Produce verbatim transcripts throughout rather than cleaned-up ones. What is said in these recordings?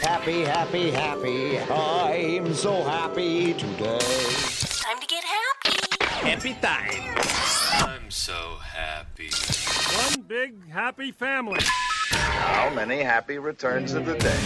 happy, happy, happy. I'm so happy today. Time to get happy. Happy time. I'm so happy. One big happy family. How many happy returns of the day?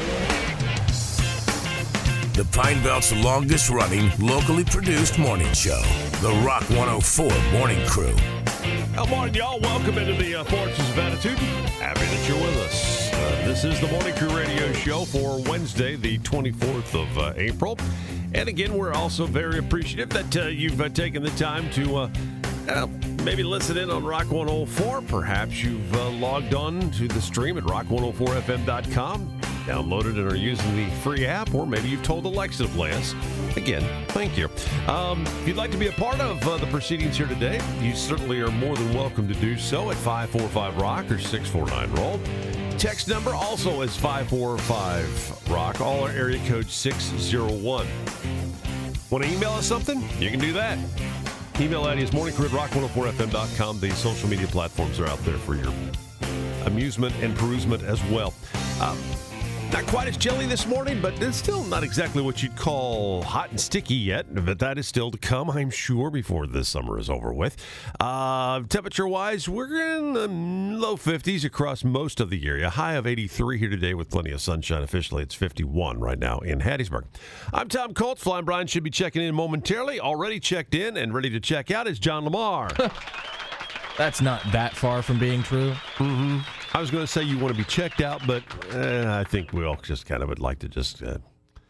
The Pine Belt's longest-running, locally produced morning show, The Rock one oh four Morning Crew. Good morning, y'all. Welcome into the uh, Forces of Attitude. Happy that you're with us. Uh, this is the Morning Crew radio show for Wednesday, the twenty-fourth of uh, April. And again, we're also very appreciative that uh, you've uh, taken the time to uh, uh, maybe listen in on Rock one oh four. Perhaps you've uh, logged on to the stream at rock one oh four f m dot com, downloaded and are using the free app, or maybe you've told Alexa to play us. Again, thank you. Um, if you'd like to be a part of uh, the proceedings here today, you certainly are more than welcome to do so at five four five rock or six four nine roll. Text number also is five four five rock, all our area code six zero one. Want to email us something? You can do that. Email I D is morning crew at rock one oh four f m dot com. The social media platforms are out there for your amusement and perusement as well. Um, Not quite as chilly this morning, but it's still not exactly what you'd call hot and sticky yet. But that is still to come, I'm sure, before this summer is over with. Uh, temperature-wise, we're in the low fifties across most of the area. High of eighty-three here today with plenty of sunshine. Officially, it's fifty-one right now in Hattiesburg. I'm Tom Colts. Flying Brian should be checking in momentarily. Already checked in and ready to check out is John Lamar. That's not that far from being true. Mm-hmm. I was going to say you want to be checked out, but uh, I think we all just kind of would like to just... Uh,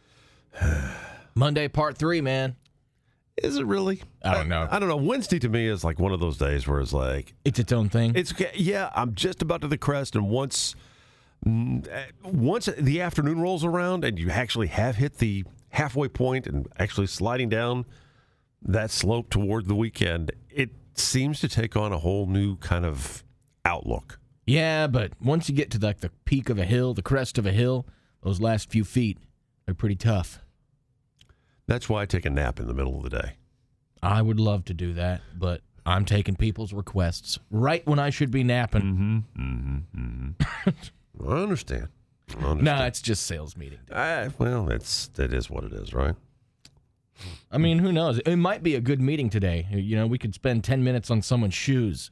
Monday, part three, man. Is it really? I don't know. I, I don't know. Wednesday to me is like one of those days where it's like... It's its own thing? It's Yeah, I'm just about to the crest, and once, once the afternoon rolls around and you actually have hit the halfway point and actually sliding down that slope toward the weekend, it seems to take on a whole new kind of outlook. Yeah, but once you get to like the peak of a hill, the crest of a hill, those last few feet are pretty tough. That's why I take a nap in the middle of the day. I would love to do that, but I'm taking people's requests right when I should be napping. Mm-hmm, mm-hmm, mm-hmm. I understand. I understand. No, it's just sales meeting. I, well, it's that is what it is, right? I mean, who knows? It might be a good meeting today. You know, we could spend ten minutes on someone's shoes.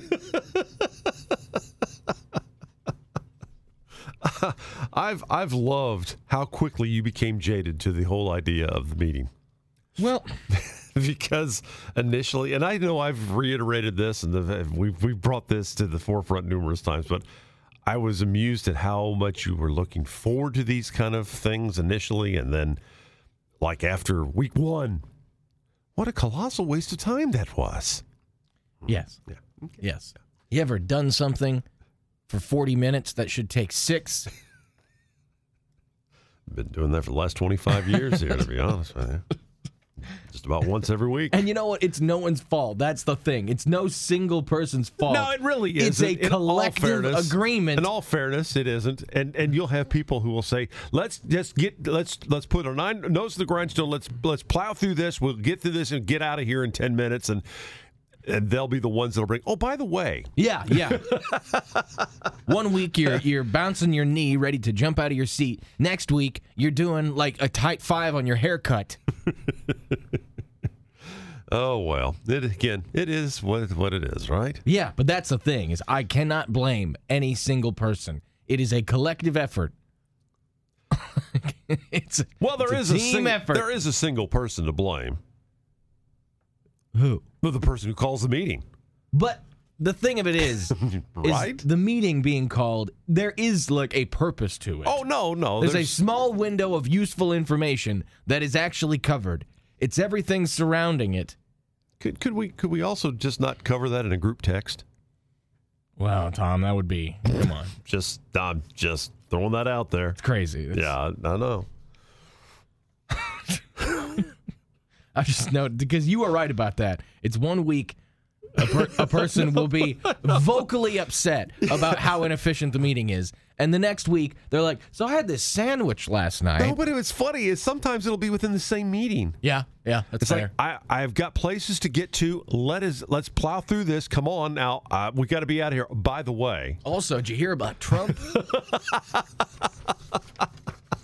I've I've loved how quickly you became jaded to the whole idea of the meeting. Well, because initially, and I know I've reiterated this, and the, we've we've brought this to the forefront numerous times, but I was amused at how much you were looking forward to these kind of things initially, and then, like after week one, what a colossal waste of time that was. Yes. Yeah. Okay. Yes. You ever done something for forty minutes that should take six? Been doing that for the last twenty-five years here, to be honest with you. Just about once every week. And you know what? It's no one's fault. That's the thing. It's no single person's fault. No, it really isn't. It's a In collective fairness, agreement. In all fairness, it isn't. And and you'll have people who will say, "Let's just get let's let's put our nine nose to the grindstone. Let's let's plow through this. We'll get through this and get out of here in ten minutes." And and they'll be the ones that'll bring. Oh, by the way. Yeah, yeah. One week you're you're bouncing your knee, ready to jump out of your seat. Next week you're doing like a tight five on your haircut. Oh well, it again, it is what what it is, right? Yeah, but that's the thing is I cannot blame any single person. It is a collective effort. it's well, there it's is a a team sing- effort. There is a single person to blame. Who? Well, the person who calls the meeting. But the thing of it is, right? is the meeting being called, there is like a purpose to it. Oh no, no. There's, there's a small window of useful information that is actually covered. It's everything surrounding it. Could could we could we also just not cover that in a group text? Wow, Tom, that would be come on. Just I'm just throwing that out there. It's crazy. It's, Yeah, I know. I just know because you are right about that. It's one week a, per, a person will be vocally upset about how inefficient the meeting is, and the next week they're like, "So I had this sandwich last night." No, but what's funny is sometimes it'll be within the same meeting. Yeah, yeah, that's It's fair. like I I've got places to get to. Let us let's plow through this. Come on now, uh, we got to be out of here. By the way, Also, did you hear about Trump?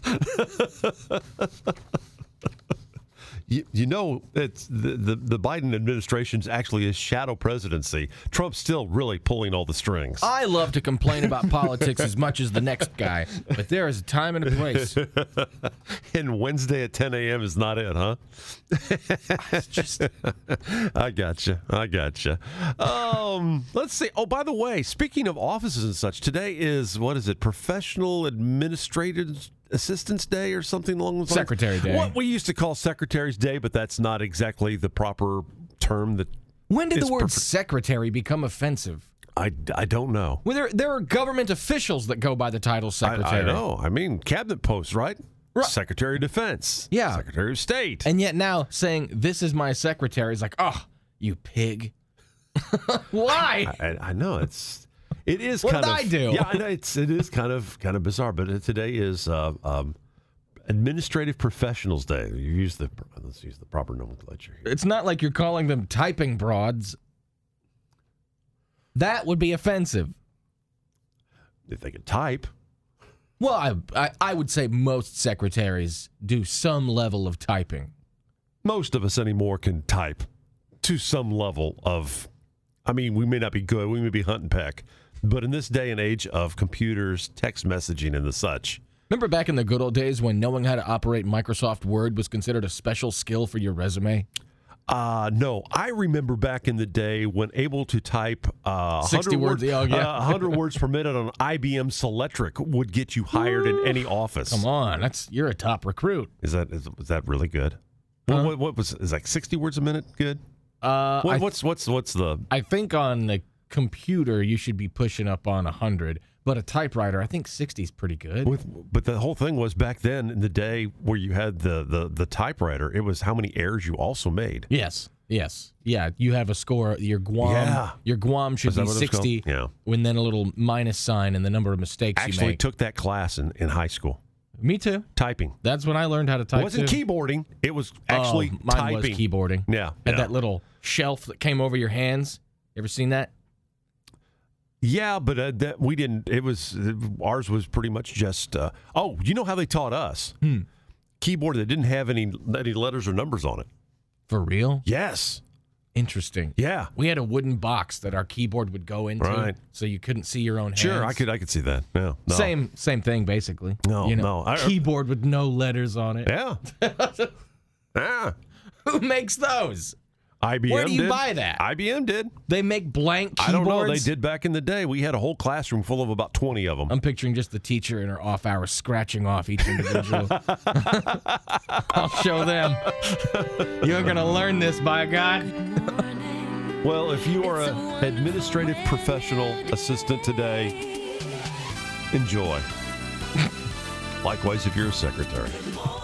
You, you know, it's the, the, the Biden administration's actually a shadow presidency. Trump's still really pulling all the strings. I love to complain about politics as much as the next guy, but there is a time and a place. And Wednesday at ten a.m. is not it, huh? It's just, I gotcha. I gotcha. Um, let's see. Oh, by the way, speaking of offices and such, today is, what is it, Professional Administrative Assistance Day or something along those lines? Secretary Day. What we used to call Secretary's Day, but that's not exactly the proper term. That when did is the word prefer- secretary become offensive? I, I don't know. Well, there, there are government officials that go by the title I, secretary. I know. I mean, cabinet posts, right? Right. Secretary of Defense. Yeah. Secretary of State. And yet now saying, this is my secretary is like, oh, you pig. Why? I, I know it's it is What kind did of I do? yeah I know it's it is kind of kind of bizarre, but today is uh, um, Administrative Professionals Day. You use the let's use the proper nomenclature here. It's not like you're calling them typing broads. That would be offensive. If they can type, Well, I, I I would say most secretaries do some level of typing. most of us anymore can type to some level of. I mean, we may not be good, we may be hunt and peck, but in this day and age of computers, text messaging, and the such. Remember back in the good old days when knowing how to operate Microsoft Word was considered a special skill for your resume? Uh, no, I remember back in the day when able to type uh, sixty words, words, oh, yeah. uh, one hundred words per minute on I B M Selectric would get you hired in any office. Come on, that's you're a top recruit. Is that is, is that really good? What, what, what was is like sixty words a minute good? Uh, What, I, what's what's what's the I think on the computer you should be pushing up on one hundred, but a typewriter, I think sixty is pretty good. with? But the whole thing was back then in the day where you had the the the typewriter. It was how many errors you also made. Yes, yes, yeah. You have a score. Your Guam, Yeah. your Guam should Is that be what it's called? sixty. Yeah. And then a little minus sign and the number of mistakes you Actually, make. took that class in, in high school. Me too. Typing. That's when I learned how to type. It wasn't too. keyboarding. It was actually oh, mine typing. was keyboarding. Yeah, Had yeah. that little shelf that came over your hands. You ever seen that? Yeah, but uh, that we didn't. It was ours was pretty much just. Uh, oh, you know how they taught us Hmm. keyboard that didn't have any any letters or numbers on it. For real? Yes. Interesting. Yeah. We had a wooden box that our keyboard would go into, Right. so you couldn't see your own hands. Sure, I could I could see that. Yeah. No. Same same thing, basically. No, you know, no, I- keyboard with no letters on it. Yeah. Yeah. Who makes those? I B M Where do you did. buy that? I B M did. They make blank I keyboards. don't know. They did back in the day. We had a whole classroom full of about twenty of them. I'm picturing just the teacher in her off hours scratching off each individual. I'll show them. You're gonna learn this, by God. Well, if you are an administrative professional assistant today, enjoy. Likewise, if you're a secretary.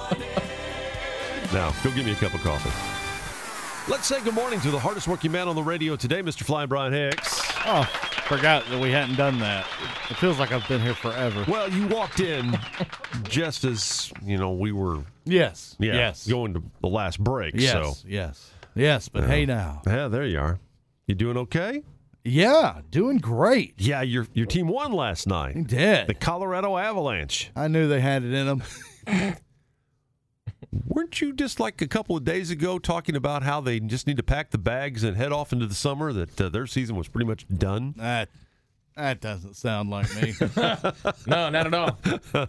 Now, go give me a cup of coffee. Let's say good morning to the hardest working man on the radio today, Mister Flying Brian Hicks. Oh, forgot that we hadn't done that. It feels like I've been here forever. Well, you walked in just as, you know, we were Yes. yeah, Yes. going to the last break. Yes. So, Yes. Yes. But hey, now. yeah, there you are. You doing okay? Yeah, doing great. Yeah, your your team won last night. You did. The Colorado Avalanche. I knew they had it in them. Weren't you just like a couple of days ago talking about how they just need to pack the bags and head off into the summer, that uh, their season was pretty much done? That that doesn't sound like me. No, not at all.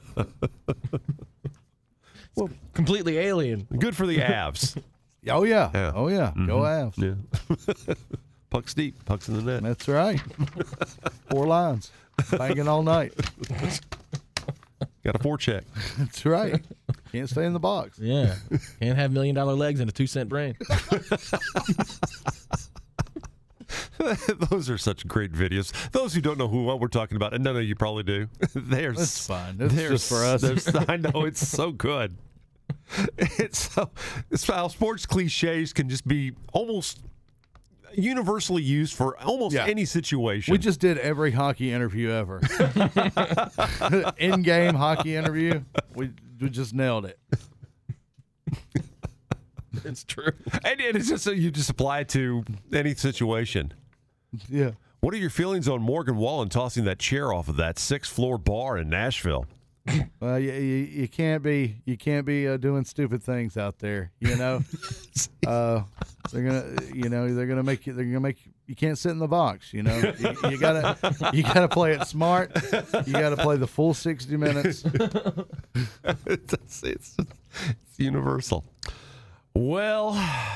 Well, completely alien. Good for the Avs. Oh yeah. Yeah. Oh yeah. Go Avs. Yeah. Puck's deep. Puck's in the net. That's right. Four lines. Banging all night. Got a forecheck. That's right. Can't stay in the box. Yeah. Can't have million dollar legs and a two cent brain. Those are such great videos. Those who don't know who what we're talking about, and none of you probably do, they're That's fine. That's they're just for us. s- they're- I know it's so good. It's so it's how sports cliches can just be almost universally used for almost Yeah. any situation. We just did every hockey interview ever. In-game hockey interview. We, we just nailed it. It's true. and, and it's just so you just apply it to any situation. Yeah. What are your feelings on Morgan Wallen tossing that chair off of that sixth floor bar in Nashville? Well, you, you, you can't be you can't be uh, doing stupid things out there. You know, uh, they're gonna you know they're gonna make you they're gonna make you, you can't sit in the box. You know, you, you gotta you gotta play it smart. You gotta play the full sixty minutes. it's, it's, it's, it's universal. Well,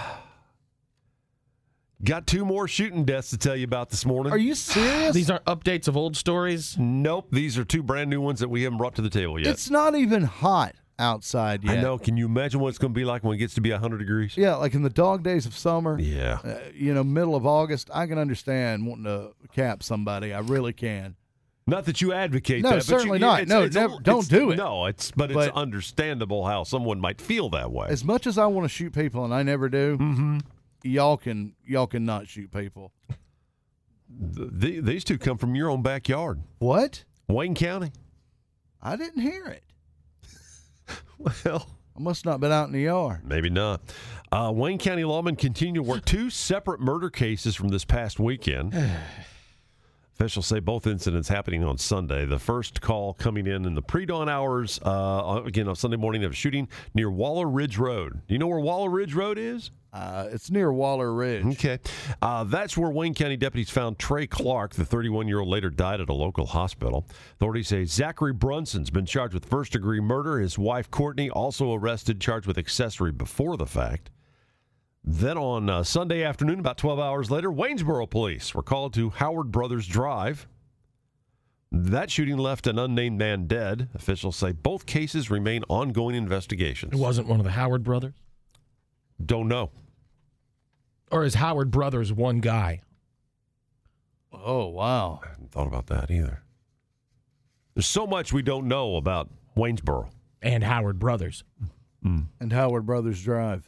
got two more shooting deaths to tell you about this morning. Are you serious? These aren't updates of old stories? Nope. These are two brand new ones that we haven't brought to the table yet. It's not even hot outside yet. I know. Can you imagine what it's going to be like when it gets to be one hundred degrees? Yeah, like in the dog days of summer. Yeah. Uh, you know, middle of August, I can understand wanting to cap somebody. I really can. Not that you advocate No, that. certainly but you, not. It's, No, it's, never- it's, don't do it. No, it's but, But- it's understandable how someone might feel that way. As much as I want to shoot people, and I never do, Mm-hmm. y'all can y'all can not shoot people. The, these two come from your own backyard, What? Wayne County. I didn't hear it. Well, I must not been out in the yard. maybe not. Uh, Wayne County lawmen continue to work two separate murder cases from this past weekend. Officials say both incidents happening on Sunday. The first call coming in in the pre-dawn hours, uh, again, on Sunday morning of a shooting near Waller Ridge Road. Do you know where Waller Ridge Road is? Uh, it's near Waller Ridge. Okay. Uh, that's where Wayne County deputies found Trey Clark. The thirty-one-year-old later died at a local hospital. Authorities say Zachary Brunson's been charged with first-degree murder. His wife, Courtney, also arrested, charged with accessory before the fact. Then on uh, Sunday afternoon, about twelve hours later, Waynesboro police were called to Howard Brothers Drive. That shooting left an unnamed man dead. Officials say both cases remain ongoing investigations. It wasn't one of the Howard brothers? Don't know. Or is Howard Brothers one guy? Oh, wow. I hadn't thought about that either. There's so much we don't know about Waynesboro. And Howard Brothers. Mm. And Howard Brothers Drive.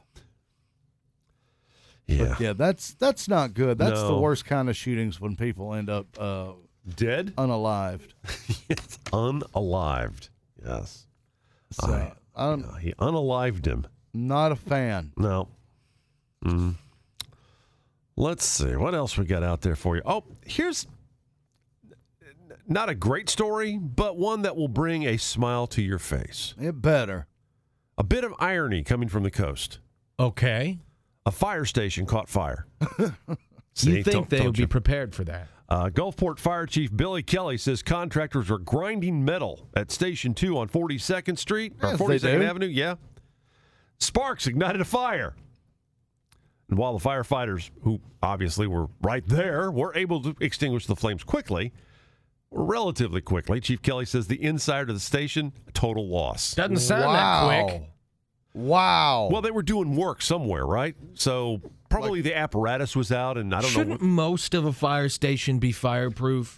Yeah. But yeah, that's that's not good. That's the No. worst kind of shootings when people end up uh, Dead? unalived. It's unalived. Yes. So, I- I'm Yeah, he unalived him. not a fan. No. Mm-hmm. Let's see. What else we got out there for you? Oh, here's not a great story, but one that will bring a smile to your face. It better. A bit of irony coming from the coast. Okay. A fire station caught fire. See, you think don't- they don't would be you? prepared for that? Uh, Gulfport Fire Chief Billy Kelly says contractors are grinding metal at Station two on forty-second Street, or Yes, they forty-second do. Avenue. Yeah. Sparks ignited a fire. And while the firefighters, who obviously were right there, were able to extinguish the flames quickly, relatively quickly, Chief Kelly says the inside of the station, a total loss. Doesn't sound Wow. that quick. Wow. Well, they were doing work somewhere, right? So probably the apparatus was out, and I don't Shouldn't know. most of a fire station be fireproof?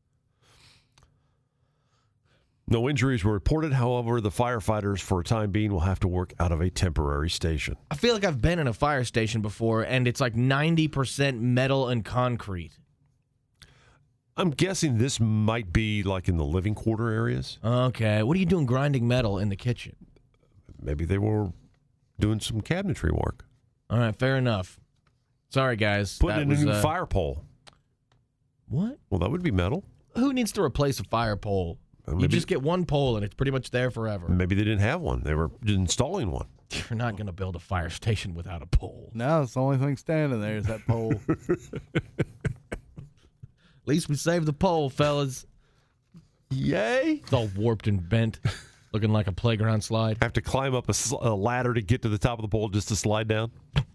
No injuries were reported. However, the firefighters, for a time being, will have to work out of a temporary station. I feel like I've been in a fire station before, and it's like ninety percent metal and concrete. I'm guessing this might be like in the living quarter areas. Okay. What are you doing grinding metal in the kitchen? Maybe they were doing some cabinetry work. All right, fair enough. Sorry, guys. Putting That in was, a new uh, fire pole. What? Well, that would be metal. Who needs to replace a fire pole? Uh, You maybe- just get one pole, and it's pretty much there forever. Maybe they didn't have one. They were installing one. You're not going to build a fire station without a pole. now it's the only thing standing there is that pole. At least we saved the pole, fellas. Yay! It's all warped and bent, looking like a playground slide. Have to climb up a, sl- a ladder to get to the top of the pole just to slide down.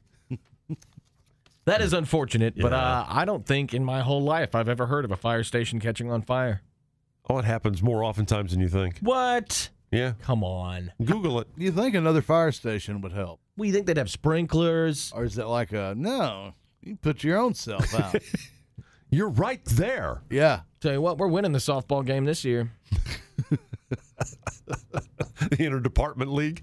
That is unfortunate, but Yeah. uh, I don't think in my whole life I've ever heard of a fire station catching on fire. Oh, it happens more oftentimes than you think. What? Yeah. Come on. Google it. You think another fire station would help? What, you think they'd have sprinklers? Or is it like a, no, you put your own self out? You're right there. Yeah. Tell you what, we're winning the softball game this year. The interdepartment league.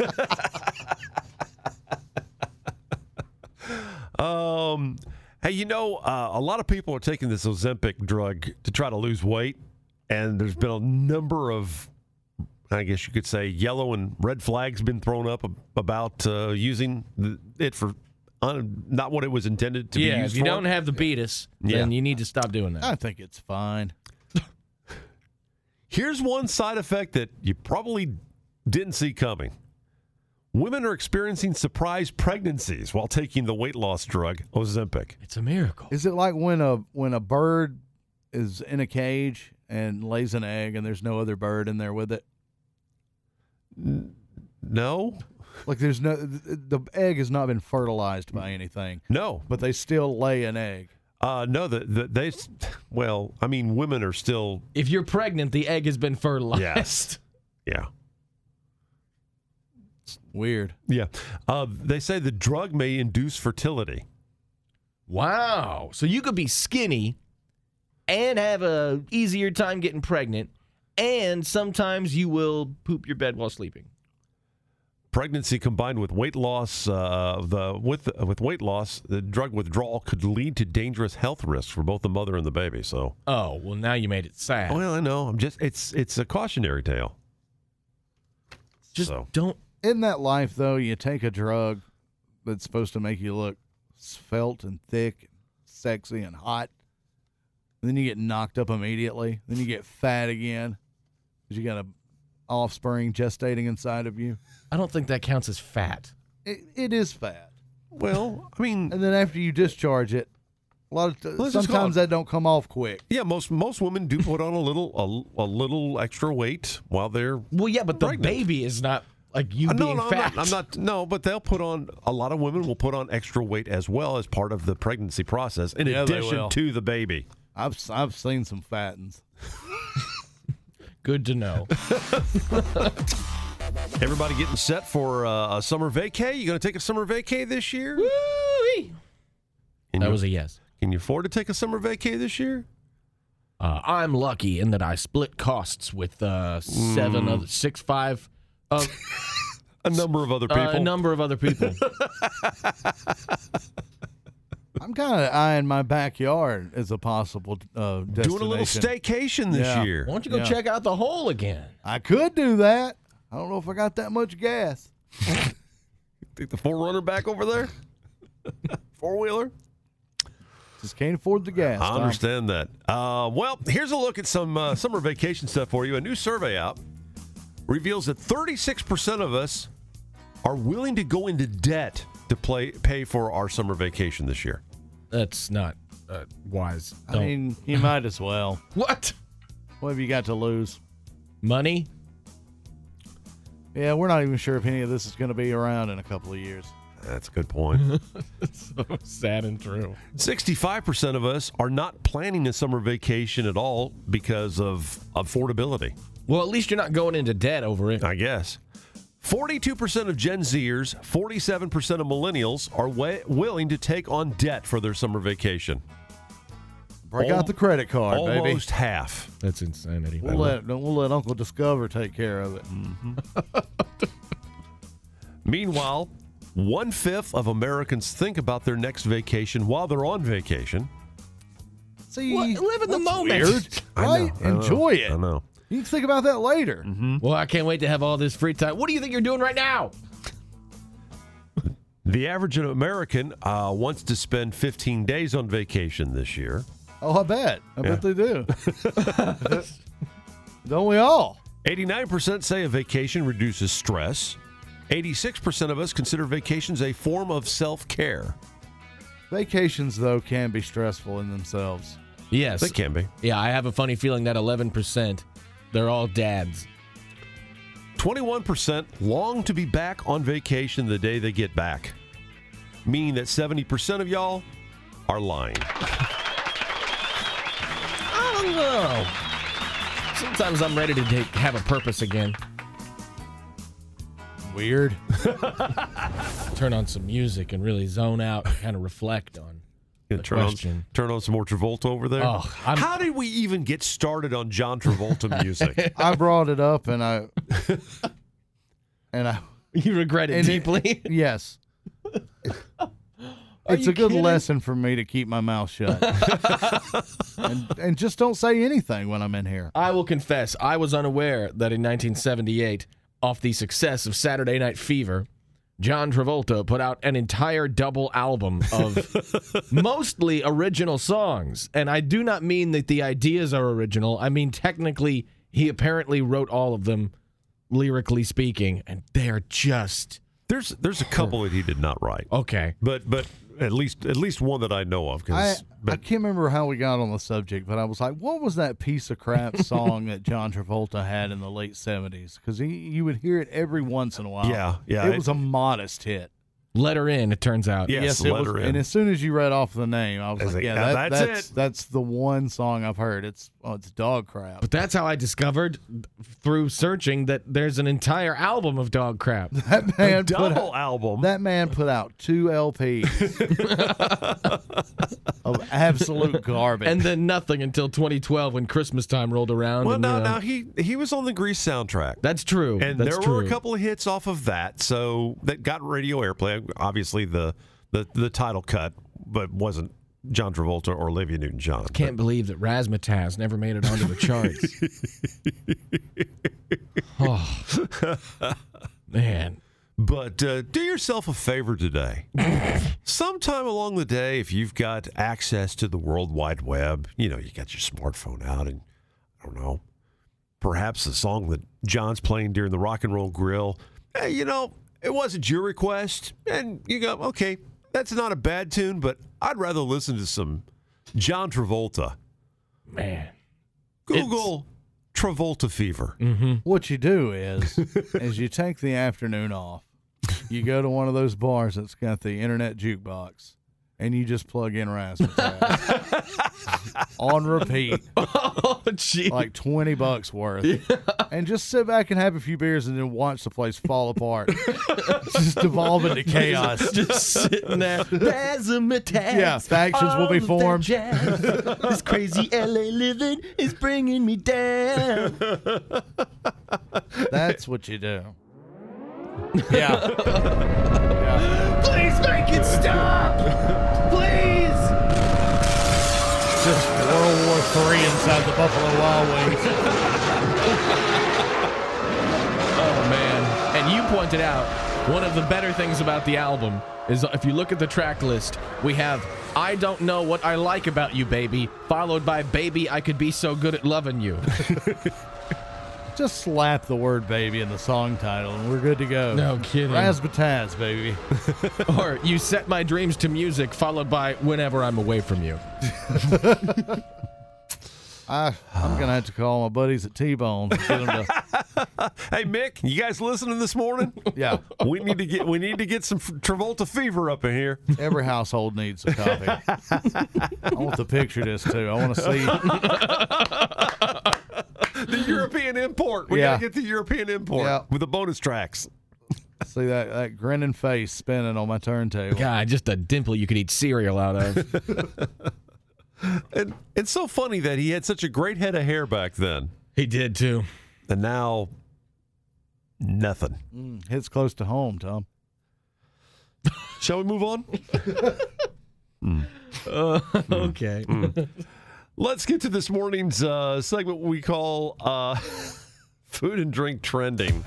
um, hey, you know, uh, a lot of people are taking this Ozempic drug to try to lose weight, and there's been a number of, I guess you could say, yellow and red flags been thrown up ab- about uh, using the, it for un, not what it was intended to be Yeah, used if you for. don't have the beatus, Yeah. then you need to stop doing that. I think it's fine. Here's one side effect that you probably didn't see coming. Women are experiencing surprise pregnancies while taking the weight loss drug Ozempic. It's a miracle. Is it like when a when a bird is in a cage and lays an egg and there's no other bird in there with it? No. Like there's no the egg has not been fertilized by anything. No. But they still lay an egg. Uh, no, the, the, they, well, I mean, women are still. If you're pregnant, the egg has been fertilized. Yes. Yeah. Weird. Yeah. Uh, they say the drug may induce fertility. Wow. So you could be skinny and have a easier time getting pregnant, and sometimes you will poop your bed while sleeping. Pregnancy combined with weight loss, uh, the with with weight loss, the drug withdrawal could lead to dangerous health risks for both the mother and the baby. So, oh well, now you made it sad. Well, I know. I'm just it's it's a cautionary tale. Just so. don't. In that life, though, you take a drug that's supposed to make you look svelte and thick, and sexy and hot, and then you get knocked up immediately. Then you get fat again because you got a offspring gestating inside of you. I don't think that counts as fat. It, it is fat. Well, I mean, and then after you discharge it, a lot of t- Let's just sometimes call it- that don't come off quick. Yeah, most most women do put on a little a, a little extra weight while they're Well, yeah, but the pregnant. baby is not like you Uh, no, being no, I'm fat. not, I'm not. No, but they'll put on. A lot of women will put on extra weight as well as part of the pregnancy process, in Yeah, they addition will. to the baby. I've I've seen some fattens. Good to know. Everybody getting set for uh, a summer vacay? You going to take a summer vacay this year? Woo-wee. Can That you- was a yes. Can you afford to take a summer vacay this year? Uh, I'm lucky in that I split costs with uh, seven, Mm. other, six, five, uh, A number of other people. uh, a number of other people. I'm kind of eyeing my backyard as a possible uh, destination. Doing a little staycation this Yeah. year. Why don't you go Yeah. check out the hole again? I could do that. I don't know if I got that much gas. Take the four runner back over there. Four wheeler. Just can't afford the gas. I Tom. understand that. Uh, well, here's a look at some uh, summer vacation stuff for you. A new survey out reveals that thirty-six percent of us are willing to go into debt to play, pay for our summer vacation this year. That's not uh, wise. I Don't. mean, you might as well. What? What have you got to lose? Money? Yeah, we're not even sure if any of this is going to be around in a couple of years. That's a good point. So sad and true. sixty-five percent of us are not planning a summer vacation at all because of affordability, Well, at least you're not going into debt over it. I guess. forty-two percent of Gen Zers, forty-seven percent of millennials are wa- willing to take on debt for their summer vacation. Break Al- out the credit card, baby. Almost half. That's insanity. We'll let, we'll let Uncle Discover take care of it. Meanwhile, one-fifth of Americans think about their next vacation while they're on vacation. See, What? Live in the that's moment. Weird, I know, right? I know, Enjoy it. I know. You can think about that later. Well, I can't wait to have all this free time. What do you think you're doing right now? The average American uh, wants to spend fifteen days on vacation this year. Oh, I bet. I Yeah. bet they do. Don't we all? eighty-nine percent say a vacation reduces stress. eighty-six percent of us consider vacations a form of self-care. Vacations, though, can be stressful in themselves. Yes. They can be. Yeah, I have a funny feeling that eleven percent, they're all dads. twenty-one percent long to be back on vacation the day they get back, meaning that seventy percent of y'all are lying. I don't know. Sometimes I'm ready to take, have a purpose again. Weird. Turn on some music and really zone out and kind of reflect on Yeah, the turn, on, question. turn on some more Travolta over there. Oh, I'm- How did we even get started on John Travolta music? I brought it up, and I, and I, You regret it and deeply. It, yes. It's you a good kidding? lesson for me to keep my mouth shut, and, and just don't say anything when I'm in here. I will confess, I was unaware that in nineteen seventy-eight, off the success of Saturday Night Fever, John Travolta put out an entire double album of mostly original songs. And I do not mean that the ideas are original. I mean, technically, he apparently wrote all of them, lyrically speaking, and they're just There's there's a couple that he did not write. okay. But but at least at least one that I know of. I, Cause, I but can't remember how we got on the subject, but I was like, what was that piece of crap song that John Travolta had in the late seventies? Because you would hear it every once in a while. Yeah, yeah, It it- was a modest hit. Let Her In, it turns out. Yes, it Let was. Her In. And as soon as you read off the name, I was I was like, like, yeah, "Now that, that's that's it." that's the one song I've heard. It's oh, it's dog crap. But that's how I discovered through searching that there's an entire album of dog crap. That man put double out, album. that man put out two L Ps of absolute garbage. And then nothing until twenty twelve when Christmas time rolled around. well, and, now you know, now he he was on the Grease soundtrack. that's true. And that's there true. were a couple of hits off of that, so that got radio airplay. Obviously, the the, the title cut, but wasn't John Travolta or Olivia Newton-John. Can't believe that Razzmatazz never made it onto the charts. Oh, man. But uh, do yourself a favor today. Sometime along the day, if you've got access to the World Wide Web, you know, you got your smartphone out, and I don't know, perhaps the song that John's playing during the Rock and Roll Grill, hey, you know, it wasn't your request, and you go, okay, that's not a bad tune, but I'd rather listen to some John Travolta. Man. Google Travolta Fever. What you do is, is you take the afternoon off. You go to one of those bars that's got the internet jukebox, and you just plug in Razzmatazz on repeat, Oh, gee. like twenty bucks worth, and just sit back and have a few beers and then watch the place fall apart, just devolve into chaos. Just sitting there. Razzmatazz. Yeah, factions will be all of that formed. jazz. This crazy L A living is bringing me down. That's what you do. Yeah. yeah. Please make it stop. Please. Just World War Three inside the Buffalo Wild Wings. Oh, man. And you pointed out one of the better things about the album is if you look at the track list, we have I Don't Know What I Like About You, Baby, followed by Baby, I Could Be So Good at Loving You. Just slap the word baby in the song title and we're good to go. No kidding. Razzmatazz, baby. Or You Set My Dreams to Music, followed by Whenever I'm Away From You. I, I'm going to have to call my buddies at T-Bone. and get 'em to- Hey, Mick, you guys listening this morning? yeah, we need to get we need to get some Travolta Fever up in here. every household needs a copy. I want to picture this, too. I want to see. The European import. We Yeah. gotta get the European import Yeah. with the bonus tracks. See that, that grinning face spinning on my turntable. God, just a dimple you could eat cereal out of. And it's so funny that he had such a great head of hair back then, He did, too. and now nothing. Mm, hits close to home, Tom. Shall we move on? Uh, okay. Let's get to this morning's uh, segment we call uh, Food and Drink Trending.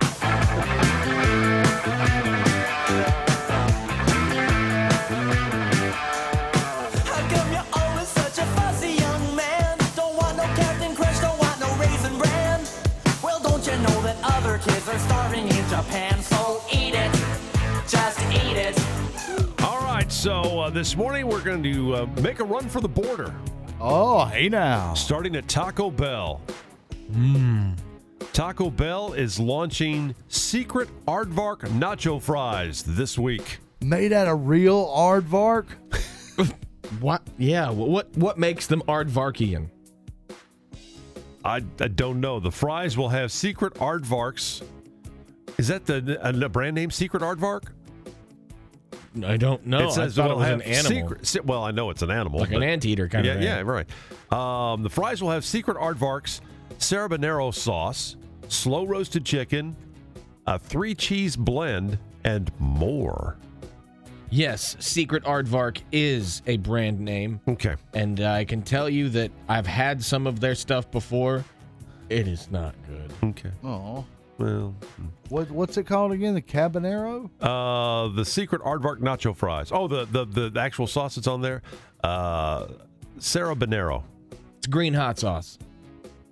How come you're always such a fussy young man? Don't want no Captain Crunch, don't want no Raisin Bran. Well, don't you know that other kids are starving in Japan? So eat it, just eat it. All right, so uh, this morning we're going to uh, make a run for the border, Oh, hey now. starting at Taco Bell. Mm. Taco Bell is launching secret aardvark nacho fries this week. Made out of real aardvark? What? Yeah, what what makes them aardvarkian? I, I don't know. The fries will have secret aardvarks. Is that the a, a brand name, Secret Aardvark? I don't know. I thought it it'll was an have animal. Secret, se- well, I know it's an animal. Like an but- anteater kind yeah, of thing. Yeah, right. Um, the fries will have secret aardvarks, Sarabonero sauce, slow roasted chicken, a three cheese blend, and more. Yes, Secret Aardvark is a brand name. Okay. And uh, I can tell you that I've had some of their stuff before. It is not good. Okay. Oh. Well, What what's it called again? The Cabanero? uh, the secret aardvark nacho fries. Oh, the the the actual sauce that's on there, uh, Sarabonero. It's green hot sauce.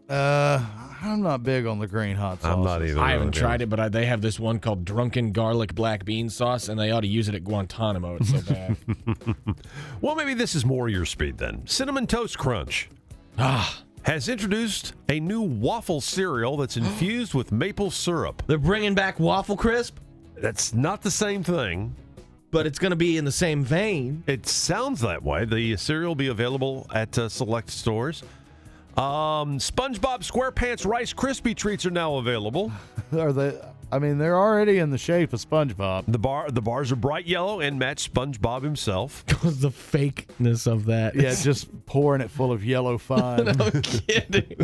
Uh, I'm not big on the green hot sauce. I'm not either. I haven't tried it, but I, they have this one called Drunken Garlic Black Bean Sauce, and they ought to use it at Guantanamo. It's so bad. Well, maybe this is more your speed then. Cinnamon Toast Crunch Ah, has introduced a new waffle cereal that's infused with maple syrup. they're bringing back Waffle Crisp, That's not the same thing. but it's going to be in the same vein. It sounds that way. The cereal will be available at uh, select stores. Um, SpongeBob SquarePants Rice Krispie treats are now available. Are they? I mean, they're already in the shape of SpongeBob. The bar, the bars are bright yellow and match SpongeBob himself. Because the fakeness of that. Yeah, just pouring it full of yellow fun. No kidding.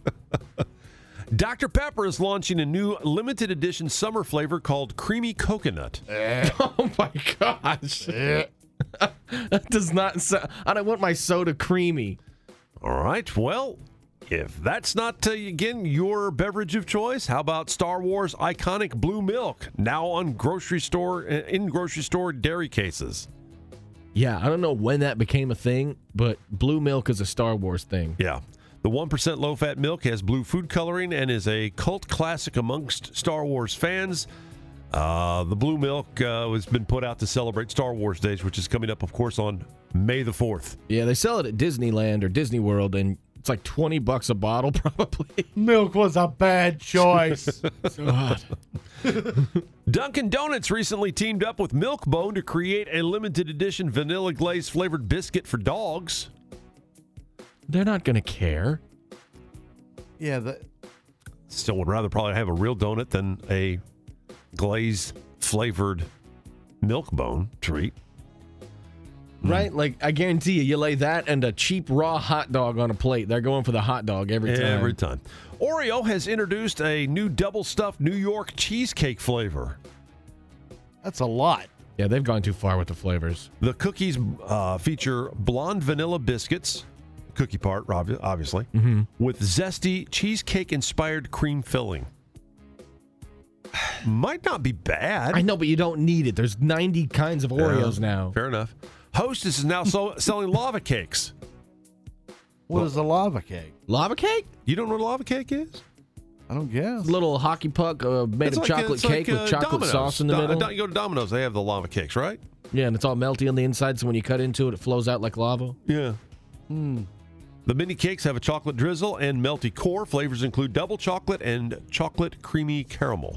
Doctor Pepper is launching a new limited edition summer flavor called Creamy Coconut. Oh my gosh. That does not sound. I don't want my soda creamy. All right. Well, if that's not, uh, again, your beverage of choice, how about Star Wars iconic blue milk, now on grocery store, in grocery store dairy cases? Yeah, I don't know when that became a thing, but blue milk is a Star Wars thing. Yeah. The one percent low-fat milk has blue food coloring and is a cult classic amongst Star Wars fans. Uh, the blue milk uh, has been put out to celebrate Star Wars Days, which is coming up, of course, on May the fourth. Yeah, they sell it at Disneyland or Disney World, and it's like twenty bucks a bottle, probably. Milk was a bad choice. God. Dunkin' Donuts recently teamed up with Milk-Bone to create a limited edition vanilla glaze flavored biscuit for dogs. They're not going to care. Yeah, the, Still would rather probably have a real donut than a glazed flavored Milk-Bone treat. Right? Like, I guarantee you, you lay that and a cheap raw hot dog on a plate. They're going for the hot dog every time. Every time. Oreo has introduced a new double stuffed New York cheesecake flavor. that's a lot. Yeah, they've gone too far with the flavors. The cookies uh, feature blonde vanilla biscuits, cookie part, obvi- obviously, Mm-hmm. with zesty cheesecake-inspired cream filling. Might not be bad. I know, but you don't need it. There's ninety kinds of Oreos Yeah, now. Fair enough. Hostess is now so- selling lava cakes. What is a lava cake? Lava cake? You don't know what a lava cake is? I don't guess. Little hockey puck uh, made It's of like- chocolate it's cake like, with uh, chocolate Domino's. sauce in the Do- middle. do- You go to Domino's, they have the lava cakes, right? Yeah, and it's all melty on the inside, so when you cut into it, it flows out like lava. Yeah. The mini cakes have a chocolate drizzle and melty core. Flavors include double chocolate and chocolate creamy caramel.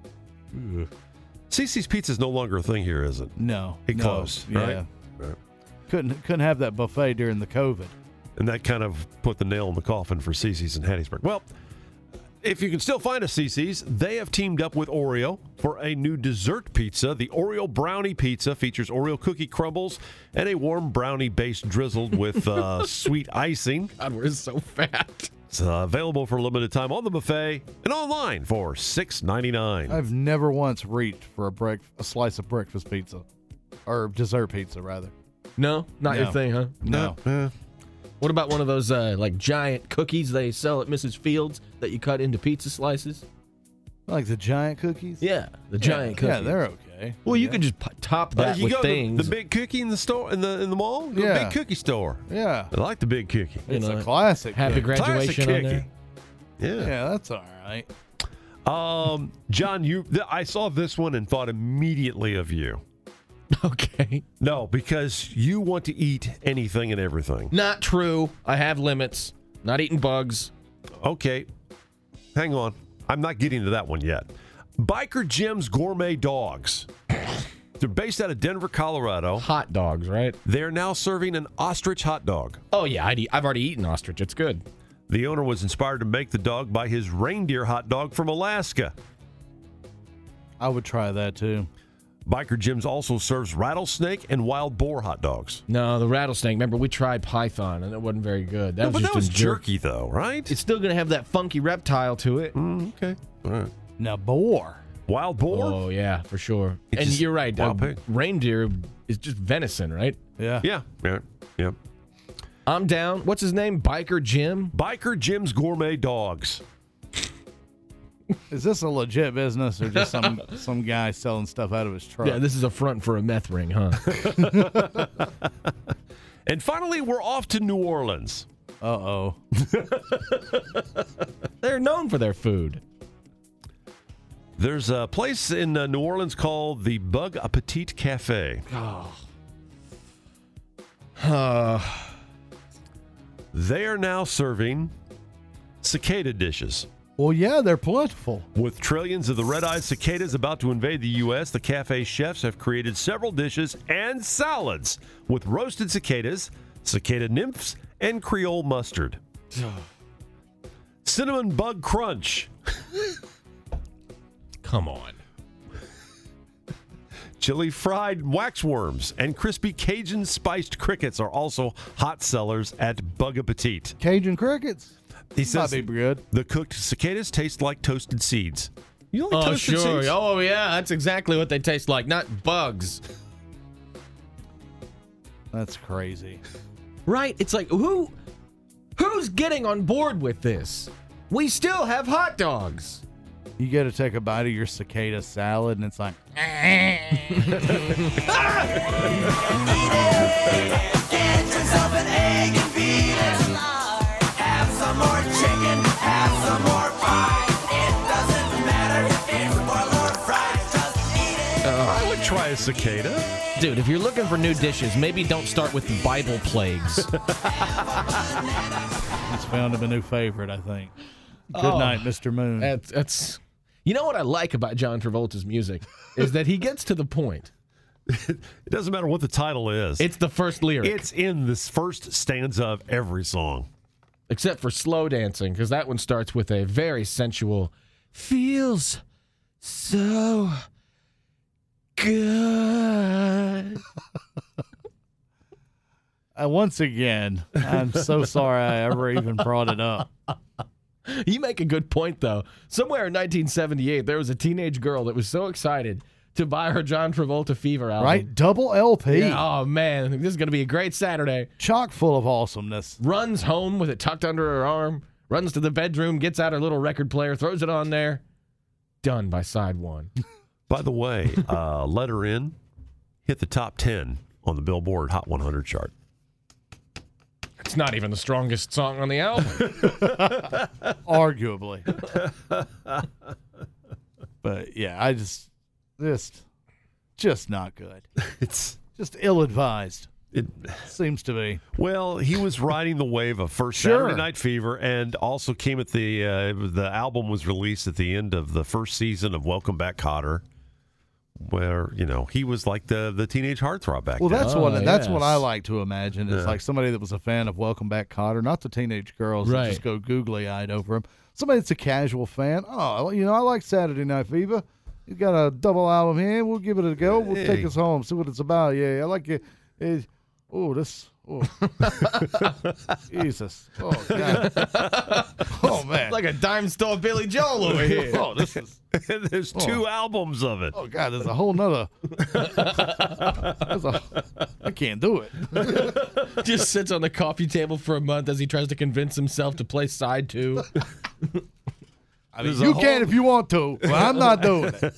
C C's Pizza is no longer a thing here, is it? No. It no, closed, Yeah. right? Right. Couldn't couldn't have that buffet during the COVID. And that kind of put the nail in the coffin for C C's in Hattiesburg. Well, if you can still find a C C's, they have teamed up with Oreo for a new dessert pizza. The Oreo Brownie Pizza features Oreo cookie crumbles and a warm brownie base drizzled with uh, sweet icing. God, we're so fat. It's uh, available for a limited time on the buffet and online for six ninety-nine. I've never once reached for a break a slice of breakfast pizza, or dessert pizza rather. No, not your No. thing, huh? No. Eh. What about one of those uh, like giant cookies they sell at Missus Fields that you cut into pizza slices? Like the giant cookies. Yeah, the giant yeah, cookies. Yeah, they're okay. Well, you Yeah. could just p- top Uh, that you with go to the, things. the big cookie in the store in the in the mall. Go to Yeah. the big cookie store. Yeah, I like the big cookie. You it's know, a classic. Happy cookie. graduation Classic on there. cookie. Yeah. Yeah, that's all right. Um, John, you th- I saw this one and thought immediately of you. Okay. No, because you want to eat anything and everything. Not true. I have limits. Not eating bugs. Okay, hang on. I'm not getting to that one yet. Biker Jim's Gourmet Dogs. They're based out of Denver, Colorado. Hot dogs, right? They're now serving an ostrich hot dog. Oh, yeah. I'd eat, I've already eaten ostrich. It's good. The owner was inspired to make the dog by his reindeer hot dog from Alaska. I would try that too. Biker Jim's also serves rattlesnake and wild boar hot dogs. No, the rattlesnake. Remember, we tried python, and it wasn't very good. That No, was but just that was a jerk. jerky, though, right? It's still going to have that funky reptile to it. Mm, okay. All right. Now boar. Wild boar? Oh, yeah, for sure. It's and just you're right. wild uh, pig. Reindeer is just venison, right? Yeah. Yeah. Yeah. Yeah. I'm down. What's his name? Biker Jim? Biker Jim's Gourmet Dogs. Is this a legit business or just some some guy selling stuff out of his truck? Yeah, this is a front for a meth ring, huh? And finally, we're off to New Orleans. Uh-oh. They're known for their food. There's a place in uh, New Orleans called the Bug Appetit Cafe. Oh. Uh, They are now serving cicada dishes. Well, yeah, they're plentiful. With trillions of the red-eyed cicadas about to invade the U S, the cafe chefs have created several dishes and salads with roasted cicadas, cicada nymphs, and Creole mustard. Cinnamon bug crunch. Come on. Chili fried waxworms and crispy Cajun spiced crickets are also hot sellers at Bug Appetit. Cajun crickets. He says Might be good. the cooked cicadas taste like toasted seeds. You like Oh, toasted sure. seeds? Oh, yeah. That's exactly what they taste like, not bugs. That's crazy. Right? It's like, who, who's getting on board with this? We still have hot dogs. You get to take a bite of your cicada salad, and it's like, Get yourself an egg and beat it. Have some more chicken, have some more pie. It doesn't matter if it's boiled or fried. Just eat it. I would try a cicada. Dude, if you're looking for new dishes, maybe don't start with the Bible plagues. he's found him a new favorite, I think. Good Oh. night, Mister Moon. That's, that's, you know what I like about John Travolta's music is that he gets to the point. It doesn't matter what the title is. It's the first lyric. It's in this first stanza of every song. Except for slow dancing, because that one starts with a very sensual, feels so good. Uh, once again, I'm so sorry I ever even brought it up. You make a good point, though. Somewhere in nineteen seventy-eight, there was a teenage girl that was so excited to buy her John Travolta Fever album. Right? Double L P. Yeah, oh, man. This is going to be a great Saturday. Chock full of awesomeness. Runs home with it tucked under her arm, runs to the bedroom, gets out her little record player, throws it on there. Done by side one. By the way, uh, Let Her In hit the top ten on the Billboard Hot one hundred chart. It's not even the strongest song on the album. Arguably. But yeah, I just just just not good. It's just ill-advised. It seems to be. Well, he was riding the wave of first Sure. Saturday Night Fever, and also came at the uh, the album was released at the end of the first season of Welcome Back, Kotter, where you know he was like the the teenage heartthrob back Well, then. that's what that's what I like to imagine. It's Yeah. like somebody that was a fan of Welcome Back, Kotter, not the teenage girls Right. that just go googly-eyed over him. Somebody that's a casual fan. Oh, you know, I like Saturday Night Fever. He's got a double album here. We'll give it a go. We'll Hey. take us home, see what it's about. Yeah, I like it. it oh, this. Oh. Jesus. Oh, God. Oh, man. Like a dime store Billy Joel over here. Oh, this is. There's two albums of it. Oh, God, there's a whole nother. There's a, I can't do it. Just sits on the coffee table for a month as he tries to convince himself to play side two. I mean, There's a you whole- can if you want to, but I'm not doing it.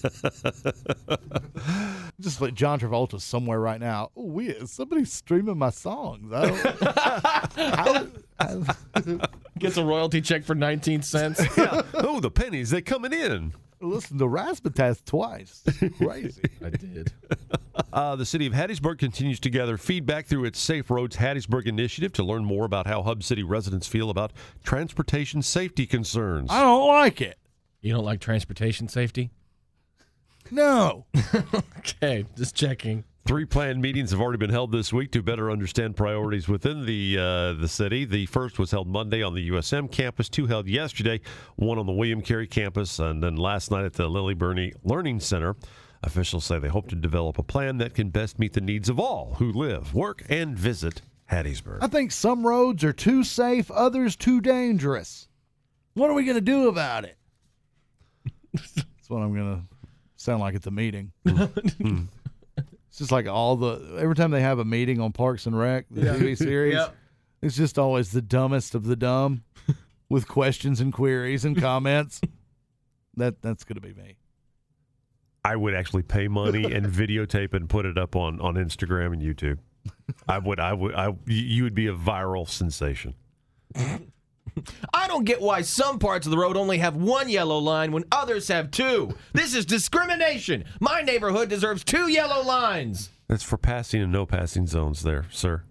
Just like John Travolta somewhere right now. Oh, weird. Somebody's streaming my songs. I don't, how, how, Gets a royalty check for nineteen cents. Yeah. Oh, the pennies, they're coming in. listen to Rasputin twice. Crazy. I did. Uh, the city of Hattiesburg continues to gather feedback through its Safe Roads Hattiesburg initiative to learn more about how Hub City residents feel about transportation safety concerns. I don't like it. You don't like transportation safety? No. Okay, just checking. Three planned meetings have already been held this week to better understand priorities within the uh, the city. The first was held Monday on the U S M campus, two held yesterday, one on the William Carey campus, and then last night at the Lily Burney Learning Center. Officials say they hope to develop a plan that can best meet the needs of all who live, work, and visit Hattiesburg. I think some roads are too safe, others too dangerous. What are we going to do about it? That's what I'm going to sound like at the meeting. It's just like all the every time they have a meeting on Parks and Rec, the Yeah. T V series, Yep. it's just always the dumbest of the dumb with questions and queries and comments. That that's going to be me. I would actually pay money and videotape and put it up on, on Instagram and YouTube. I would, I would, I, you would be a viral sensation. I don't get why some parts of the road only have one yellow line when others have two. This is discrimination. My neighborhood deserves two yellow lines. That's for passing and no passing zones there, sir.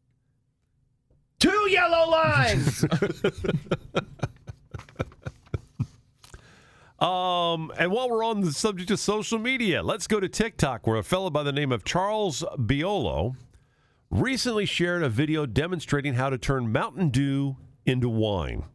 Two yellow lines. um, and while we're on the subject of social media, let's go to TikTok, where a fellow by the name of Charles Biolo recently shared a video demonstrating how to turn Mountain Dew into wine.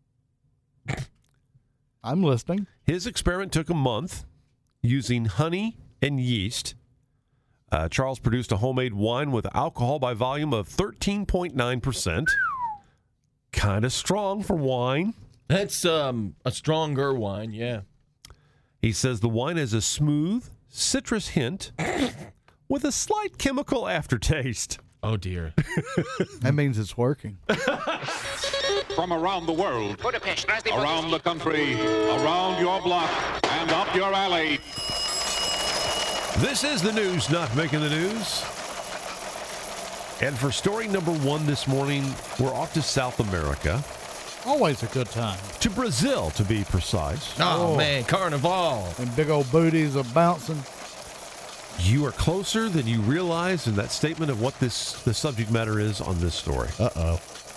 I'm listening. His experiment took a month using honey and yeast. Uh, Charles produced a homemade wine with alcohol by volume of thirteen point nine percent. Kind of strong for wine. That's um, a stronger wine, yeah. He says the wine has a smooth citrus hint with a slight chemical aftertaste. Oh, dear. That means it's working. From around the world, around the country, around your block, and up your alley. This is the news not making the news. And for story number one this morning, we're off to South America. Always a good time. To Brazil, to be precise. Oh, oh. man, Carnival. And big old booties are bouncing. You are closer than you realize in that statement of what this the subject matter is on this story. Uh-oh.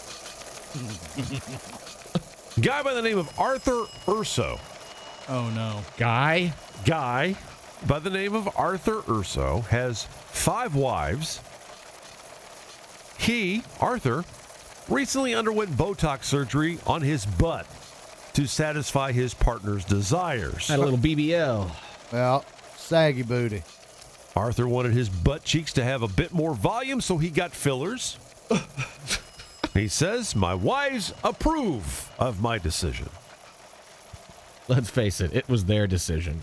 Guy by the name of Arthur Urso. Oh, no. Guy? Guy by the name of Arthur Urso has five wives. He, Arthur, recently underwent Botox surgery on his butt to satisfy his partner's desires. Had a little B B L. Well, saggy booty. Arthur wanted his butt cheeks to have a bit more volume, so he got fillers. He says, my wives approve of my decision. Let's face it, it was their decision.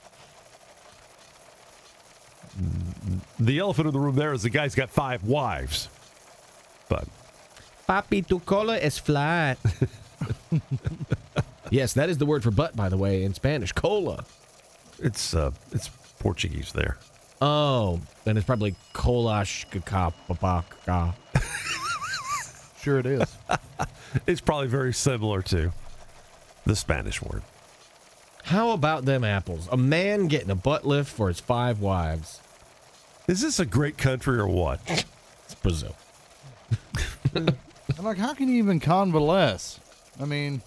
The elephant in the room there is the guy's got five wives. But Papi, tu cola es flat. Yes, that is the word for butt, by the way, in Spanish. Cola. It's uh, it's Portuguese there. Oh, then it's probably kolashkakapapaka. Sure it is. It's probably very similar to the Spanish word. How about them apples? A man getting a butt lift for his five wives. Is this a great country or what? It's Brazil. I'm like, how can you even convalesce? I mean,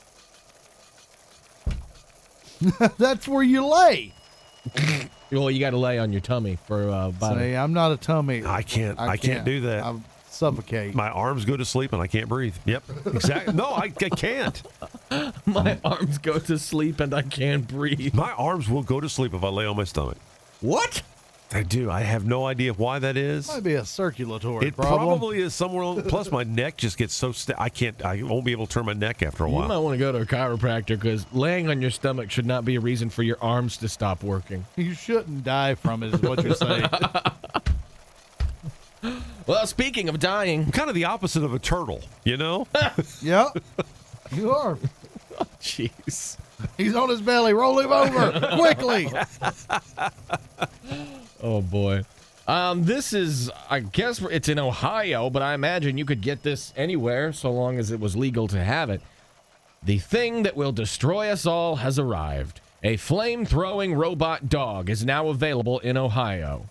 that's where you lay. Well, you got to lay on your tummy for uh, about. Say, I'm not a tummy. I can't. I, I can't, can't do that. I suffocate. My arms go to sleep and I can't breathe. Yep, exactly. No, I, I can't. My arms go to sleep and I can't breathe. My arms will go to sleep if I lay on my stomach. What? I do. I have no idea why that is. Might be a circulatory it problem. probably is somewhere on, plus my neck just gets so st- I can't I won't be able to turn my neck after a while. You might want to go to a chiropractor because laying on your stomach should not be a reason for your arms to stop working. You shouldn't die from it is what you're saying. Well, speaking of dying, I'm kind of the opposite of a turtle, you know? Yep. You are. Oh, jeez. He's on his belly. Roll him over quickly. Oh, boy. Um, this is, I guess it's in Ohio, but I imagine you could get this anywhere so long as it was legal to have it. The thing that will destroy us all has arrived. A flame-throwing robot dog is now available in Ohio.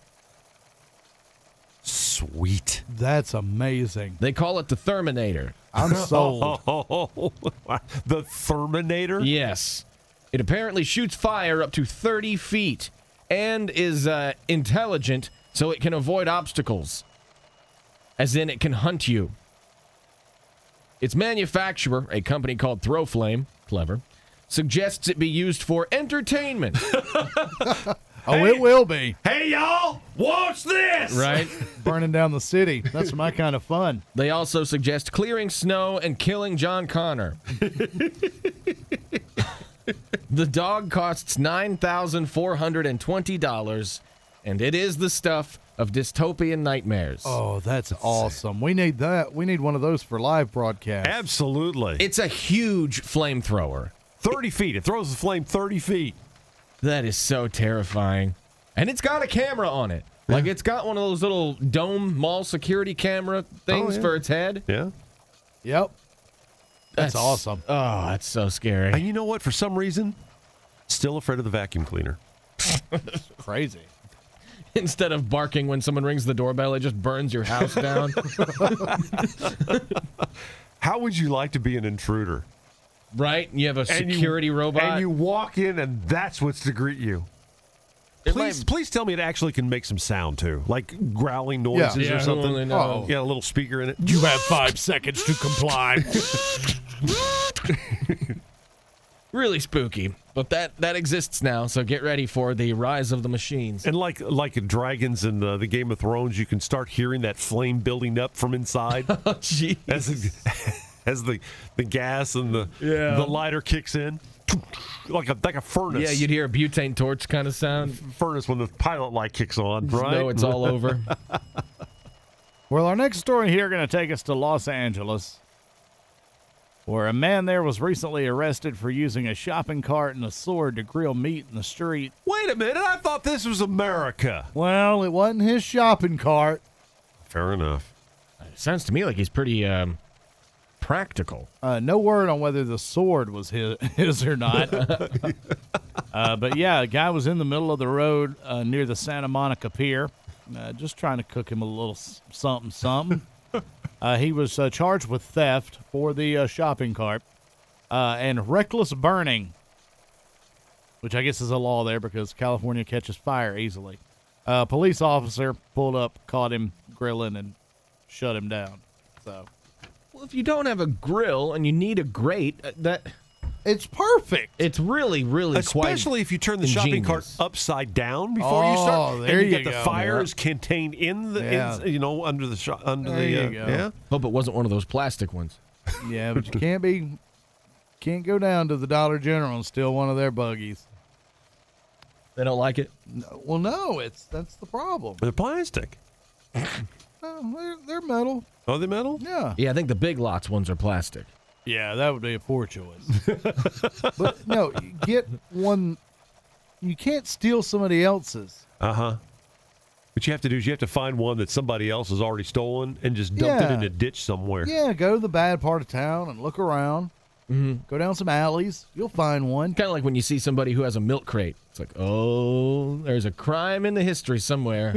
Sweet. That's amazing. They call it the Terminator. I'm sold. The Terminator? Yes. It apparently shoots fire up to thirty feet and is uh, intelligent, so it can avoid obstacles. As in, it can hunt you. Its manufacturer, a company called Throwflame, clever, suggests it be used for entertainment. Oh, hey, it will be. Hey, y'all, watch this! Right? Burning down the city. That's my kind of fun. They also suggest clearing snow and killing John Connor. The dog costs nine thousand four hundred twenty dollars, and it is the stuff of dystopian nightmares. Oh, that's awesome. We need that. We need one of those for live broadcast. Absolutely. It's a huge flamethrower. thirty feet. It throws the flame thirty feet. That is so terrifying. And it's got a camera on it. Yeah. Like, it's got one of those little dome mall security camera things oh, yeah. for its head. Yeah. Yep. That's awesome. Oh, that's so scary. And you know what? For some reason, still afraid of the vacuum cleaner. Crazy. Instead of barking when someone rings the doorbell, it just burns your house down. How would you like to be an intruder? Right? You have a And you- security robot. And you walk in, and that's what's to greet you. It Please, might- please tell me it actually can make some sound too, like growling noises Yeah, or who something. only knows? Yeah, a little speaker in it. You have five seconds to comply. Really spooky. But that, that exists now, so get ready for the rise of the machines. And like like dragons in uh, the Game of Thrones, you can start hearing that flame building up from inside Oh, jeez. as the, as the the gas and the Yeah. the lighter kicks in, like a like a furnace. Yeah, you'd hear a butane torch kind of sound. Furnace when the pilot light kicks on, Just right? know it's all over. Well, our next story here going to take us to Los Angeles, where a man there was recently arrested for using a shopping cart and a sword to grill meat in the street. Wait a minute, I thought this was America. Well, it wasn't his shopping cart. Fair enough. It sounds to me like he's pretty um, practical. Uh, no word on whether the sword was his, his or not. Uh, but yeah, a guy was in the middle of the road uh, near the Santa Monica Pier, uh, just trying to cook him a little s- something, something. Uh, he was uh, charged with theft for the uh, shopping cart uh, and reckless burning, which I guess is a law there because California catches fire easily. A uh, police officer pulled up, caught him grilling, and shut him down. So, Well, if you don't have a grill and you need a grate, uh, that it's perfect. it's really, really Especially if you turn the shopping cart ingenious. upside down before you Oh, start. there and you, you get go. the fires contained in the, Yeah. in, you know, under the sho- under There the. you uh, go. Yeah. Hope it wasn't one of those plastic ones. Yeah, but you can't be, can't go down to the Dollar General and steal one of their buggies. They don't like it. No, well, no, it's that's the problem. They're plastic. Oh, they're, they're metal. Oh, they metal? Yeah, Yeah, I think the Big Lots ones are plastic. yeah, that would be a poor choice. But no, you get one. You can't steal somebody else's. Uh huh. What you have to do is you have to find one that somebody else has already stolen and just dump it Yeah. in a ditch somewhere. Yeah, go to the bad part of town and look around. Mm-hmm. Go down some alleys. You'll find one. Kind of like when you see somebody who has a milk crate. It's like, oh, there's a crime in the history somewhere.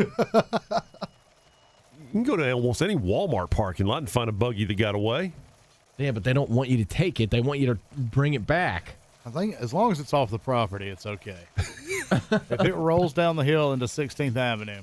You can go to almost any Walmart parking lot and find a buggy that got away. Yeah, but they don't want you to take it. They want you to bring it back. I think as long as it's off the property, it's okay. If it rolls down the hill into sixteenth Avenue,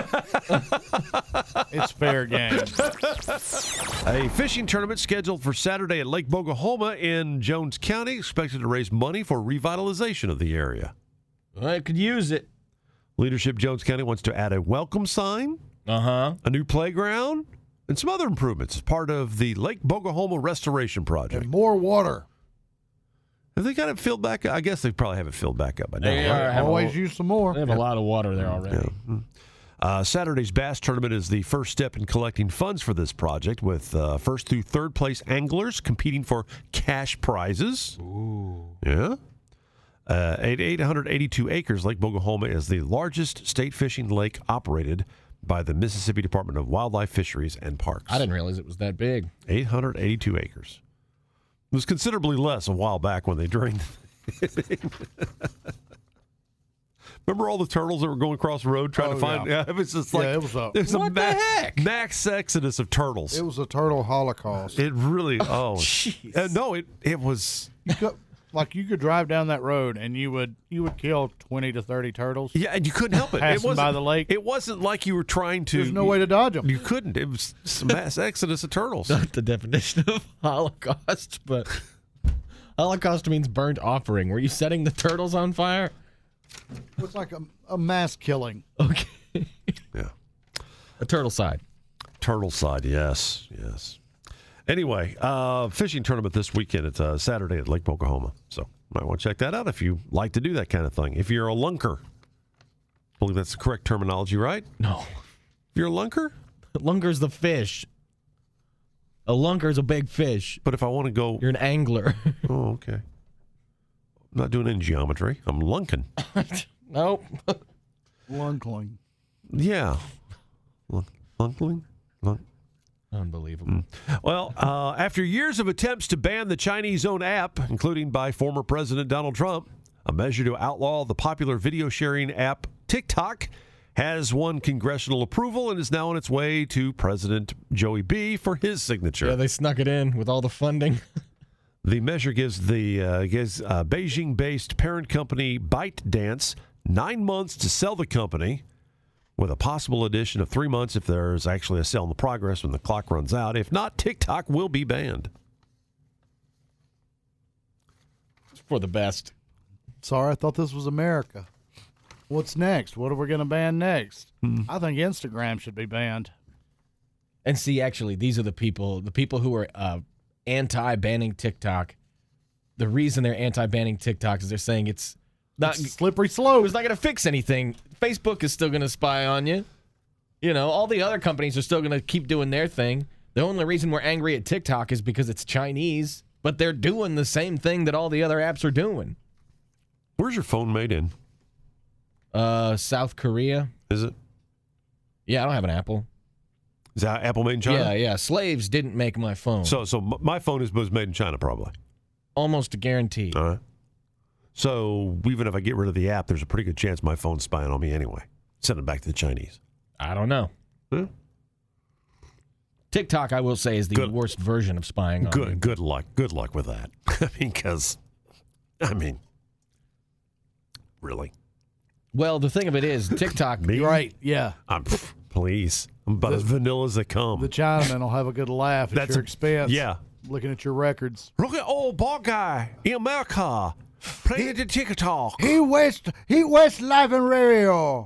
it's fair game. A fishing tournament scheduled for Saturday at Lake Bogahoma in Jones County, expected to raise money for revitalization of the area. I could use it. Leadership Jones County wants to add a welcome sign, Uh-huh. a new playground, and some other improvements as part of the Lake Bogahoma Restoration Project. And more water. Have they got it filled back up? I guess they probably have it filled back up by now. They right? are- have Always a, use some more. They have a lot of water there already. Uh, Saturday's bass tournament is the first step in collecting funds for this project, with uh, first through third place anglers competing for cash prizes. Ooh. Yeah. Uh, at eight hundred eighty-two acres, Lake Bogahoma is the largest state fishing lake operated by the Mississippi Department of Wildlife, Fisheries, and Parks. I didn't realize it was that big. eight hundred eighty-two acres. It was considerably less a while back when they drained. Remember all the turtles that were going across the road trying Oh, to find? yeah. Yeah, it was just like Yeah, it was a- it was a What the ma- heck? max exodus of turtles. It was a turtle holocaust. It really, oh, Jeez. uh, no, it it was, You could, like you could drive down that road and you would you would kill twenty to thirty turtles. yeah, and you couldn't help it. It Passing wasn't by the lake. It wasn't like you were trying to. There's no way to dodge them. You couldn't. It was a mass exodus of turtles. Not the definition of Holocaust, but Holocaust means burnt offering. Were you setting the turtles on fire? It's like a, a mass killing. Okay. Yeah, A turtle side. turtle side. Yes, yes. Anyway, uh, fishing tournament this weekend. It's uh, Saturday at Lake Bogahoma. So might want to check that out if you like to do that kind of thing. If you're a lunker, I believe that's the correct terminology, right? No. If you're a lunker, Lunker's the fish. A lunker's a big fish. but if I want to go, You're an angler. oh, okay. I'm not doing any geometry. I'm lunking. Nope. Lunkling. Yeah. Lunk, lunkling? Lunk. Unbelievable. Well, uh, after years of attempts to ban the Chinese-owned app, including by former President Donald Trump, a measure to outlaw the popular video sharing app TikTok has won congressional approval and is now on its way to President Joey B. for his signature. Yeah, they snuck it in with all the funding. The measure gives the uh, gives uh, Beijing-based parent company ByteDance nine months to sell the company, with a possible addition of three months if there's actually a sale in the progress when the clock runs out. If not, TikTok will be banned. It's for the best. Sorry, I thought this was America. What's next? What are we going to ban next? Hmm. I think Instagram should be banned. And see, actually, these are the people, the people who are uh, anti-banning TikTok. The reason they're anti-banning TikTok is they're saying it's not It's slippery slope. It's not going to fix anything. Facebook is still going to spy on you. You know, all the other companies are still going to keep doing their thing. The only reason we're angry at TikTok is because it's Chinese, but they're doing the same thing that all the other apps are doing. Where's your phone made in? Uh, South Korea. Is it? Yeah, I don't have an Apple. Is that Apple made in China? Yeah, yeah. Slaves didn't make my phone. So, so m- my phone is was made in China, probably. Almost guaranteed. All right. So even if I get rid of the app, there's a pretty good chance my phone's spying on me anyway. Send it back to the Chinese. I don't know. Huh? TikTok, I will say, is the Good. worst version of spying on Good, me. good luck. Good luck with that. I mean, because, I mean, really? Well, the thing of it is, TikTok. Me? Right, yeah. I'm, pff, please. I'm about The- as vanilla as they come. The Chinamen will have a good laugh at That's your a- expense. yeah. Looking at your records. Look at old bald guy in America playing the TikTok. He West, he West live in radio.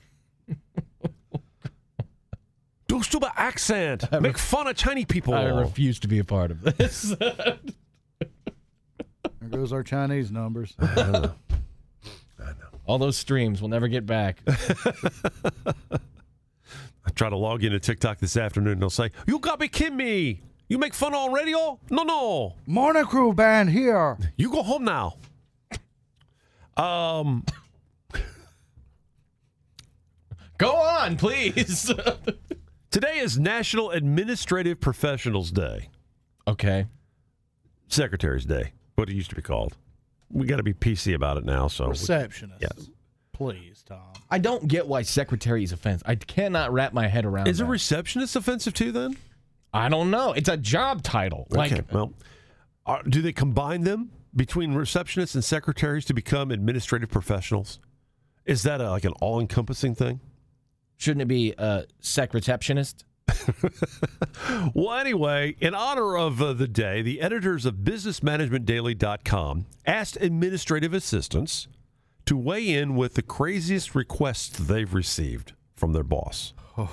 Do stupid accent. Make fun of Chinese people. I refuse to be a part of this. There goes our Chinese numbers. All those streams will never get back. I try to log into TikTok this afternoon and they'll say, "You got me kidding me. You make fun on radio? No, no. Morning Crew band here. You go home now." Um, Go on, please. Today is National Administrative Professionals Day. Okay. Secretary's Day, what it used to be called. We got to be P C about it now. So Receptionist. Yes. Please, Tom. I don't get why secretary is offensive. I cannot wrap my head around Is that. a receptionist offensive too then? I don't know. It's a job title. Like, Okay, well, are, do they combine them between receptionists and secretaries to become administrative professionals? Is that a, like an all-encompassing thing? shouldn't it be a sec receptionist? Well, anyway, in honor of uh, the day, the editors of business management daily dot com asked administrative assistants to weigh in with the craziest requests they've received from their boss.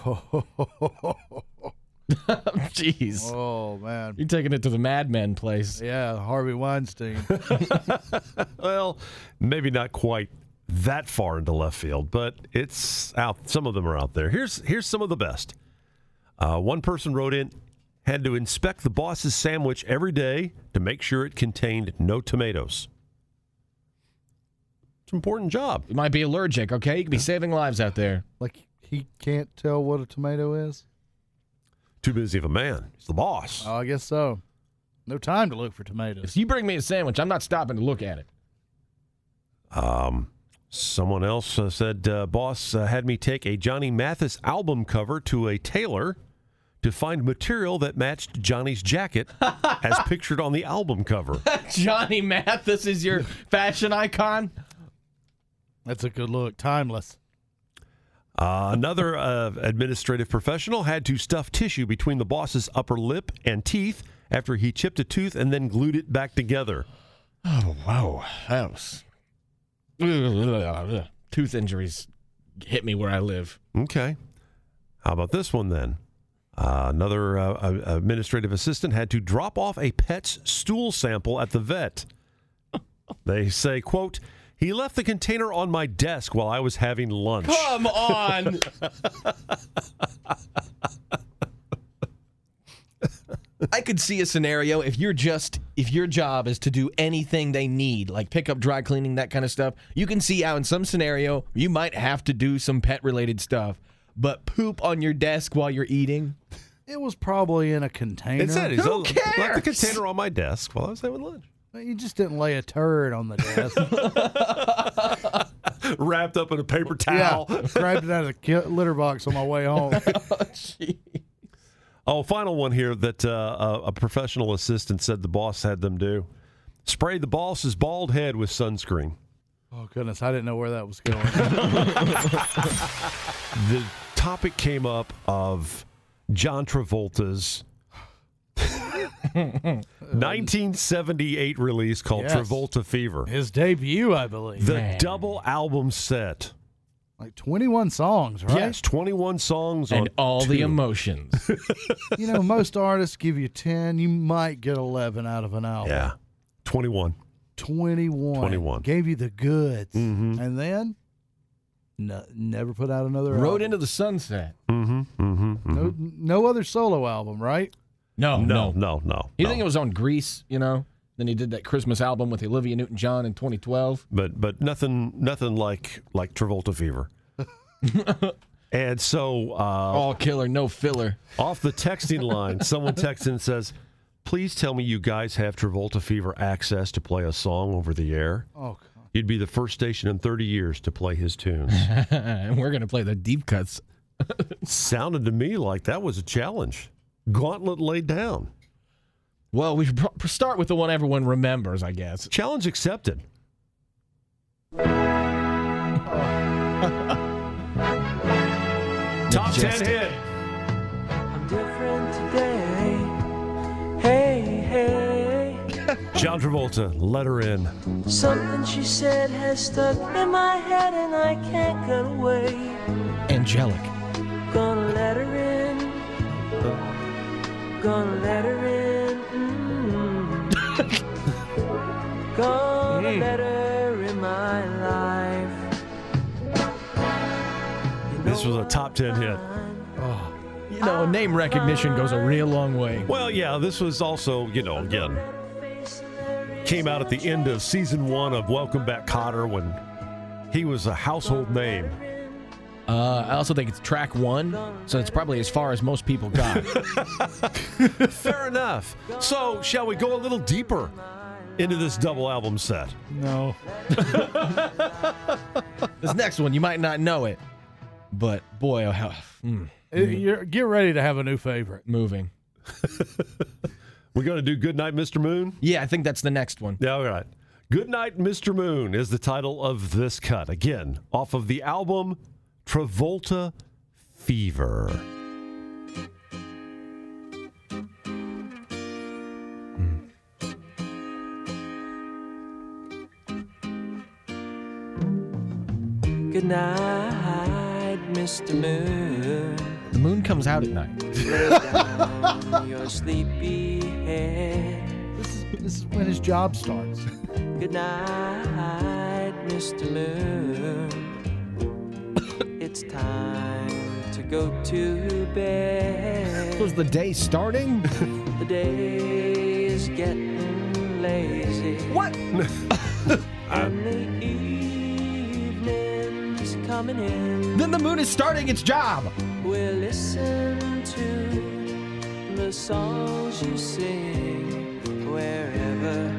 Jeez. Oh, man. You're taking it to the Mad Men place. Yeah, Harvey Weinstein. Well, maybe not quite that far into left field, but it's out. Some of them are out there. Here's here's some of the best. Uh, one person wrote in, had to inspect the boss's sandwich every day to make sure it contained no tomatoes. It's an important job. You might be allergic, okay? You could be saving lives out there. Like, he can't tell what a tomato is? Too busy of a man. He's the boss. Oh, I guess so. No time to look for tomatoes. If you bring me a sandwich, I'm not stopping to look at it. Um, someone else uh, said, uh, boss uh, had me take a Johnny Mathis album cover to a tailor to find material that matched Johnny's jacket as pictured on the album cover. Johnny Mathis is your fashion icon? That's a good look. Timeless. Uh, another uh, administrative professional had to stuff tissue between the boss's upper lip and teeth after he chipped a tooth and then glued it back together. Oh, wow. That was... Tooth injuries hit me where I live. Okay. How about this one then? Uh, another uh, uh, administrative assistant had to drop off a pet's stool sample at the vet. They say, quote, he left the container on my desk while I was having lunch. Come on. I could see a scenario if you're just if your job is to do anything they need, like pick up dry cleaning, that kind of stuff. You can see how in some scenario you might have to do some pet related stuff, but poop on your desk while you're eating. It was probably in a container. It said he's Who a, left the cares? container on my desk while I was having lunch. You just didn't lay a turd on the desk. Wrapped up in a paper towel. Yeah, grabbed it out of the ki- litter box on my way home. Oh, final one here that uh, a, a professional assistant said the boss had them do. Spray the boss's bald head with sunscreen. Oh, goodness. I didn't know where that was going. The topic came up of John Travolta's nineteen seventy-eight release called Yes. Travolta Fever. His debut, I believe. The Man. double album set. Like twenty-one songs, right? Yes, twenty-one songs on And all the two. emotions. You know, most artists give you ten. You might get eleven out of an album. Yeah, twenty-one. twenty-one. twenty-one. Gave you the goods. Mm-hmm. And then no, never put out another Rode album. into the sunset. Mm-hmm, mm-hmm, mm-hmm. No, no other solo album, right? No, No, no. no, no. You no. think it was on Grease, you know? Then he did that Christmas album with Olivia Newton-John in twenty twelve. but but nothing nothing like like Travolta Fever. And so uh, All killer, no filler. off the texting line, someone texts in and says, "Please tell me you guys have Travolta Fever access to play a song over the air. Oh, God. You'd be the first station in thirty years to play his tunes." And we're going to play the deep cuts. Sounded to me like that was a challenge. Gauntlet laid down. Well, we should pr- start with the one everyone remembers, I guess. Challenge accepted. Top ten Majestic. hit. I'm different today. Hey, hey. John Travolta, let her in. Something she said has stuck in my head and I can't get away. Angelic. Gonna let her in. Gonna let her in. Mm. Gonna let her in my life. You This was know a top ten hit. You know, name recognition goes a real long way. Well, yeah, this was also, you know, again, came out at the end of season one of Welcome Back, Kotter, when he was a household name. Uh, I also think it's track one, so it's probably as far as most people got. Fair enough. So, shall we go a little deeper into this double album set? No. This next one, you might not know it, but boy, oh, how, mm, It- you're, get ready to have a new favorite. moving. We're going to do Goodnight, Mister Moon? Yeah, I think that's the next one. Yeah, all right. Goodnight, Mister Moon is the title of this cut. Again, off of the album Travolta Fever. Good night, Mister Moon. The moon comes out at night. Lay down your sleepy head. This is, this is when his job starts. Good night, Mister Moon. It's time to go to bed. Was the day starting? The day is getting lazy. What? And the evening's coming in. Then the moon is starting its job. We'll listen to the songs you sing wherever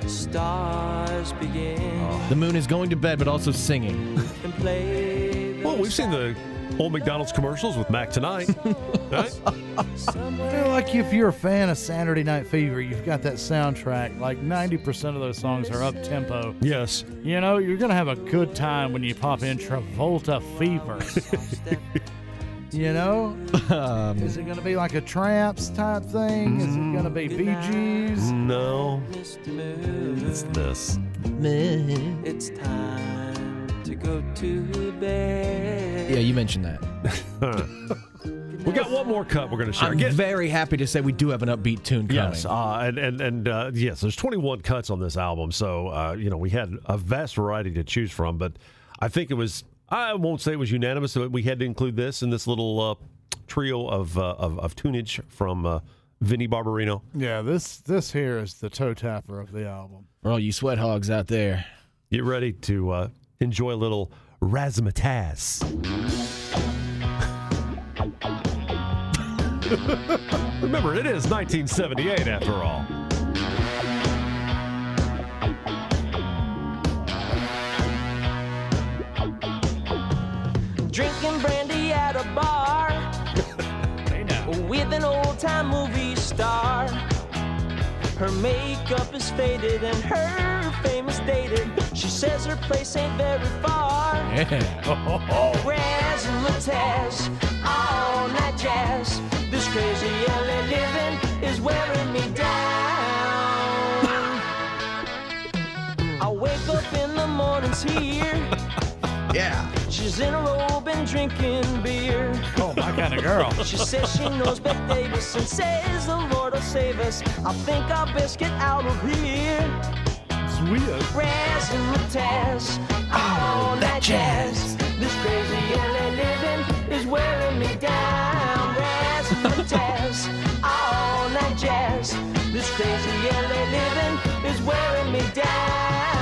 stars begin. The moon is going to bed, but also singing. And play Well, we've seen the old McDonald's commercials with Mac Tonight. Right? I feel like if you're a fan of Saturday Night Fever, you've got that soundtrack. Like ninety percent of those songs are up tempo. Yes. You know, you're going to have a good time when you pop in Travolta Fever. You know? Um, Is it going to be like a Tramps type thing? Is it going to be Bee Gees? No. Mister Moon. It's this. It's time to go to bed. yeah, you mentioned that. We got one more cut we're going to share. I'm Get- very happy to say we do have an upbeat tune coming. Yes, uh, and and and uh, yes, there's twenty-one cuts on this album, so uh, you know we had a vast variety to choose from. But I think it was, I won't say it was unanimous, but we had to include this in this little uh, trio of, uh, of of tunage from uh, Vinnie Barbarino. Yeah, this this here is the toe tapper of the album. For all you sweat hogs out there. Get ready to uh, enjoy a little razzmatazz. Remember, it is nineteen seventy-eight after all. Drinking brandy at a bar with an old-time movie star. Her makeup is faded and her fame is dated. She says her place ain't very far. Yeah. Oh, oh. Razzmatazz, all night jazz. This crazy L A living is wearing me down. I wake up in the mornings here. Yeah. She's in a robe and drinking beer. Oh, my kind of girl. She says she knows Bette Davis and says the Lord will save us. I think I'll best get out of here. Sweet. Razzmatazz, all night jazz. This crazy L A living is wearing me down. Razzmatazz, all night jazz. This crazy L A living is wearing me down.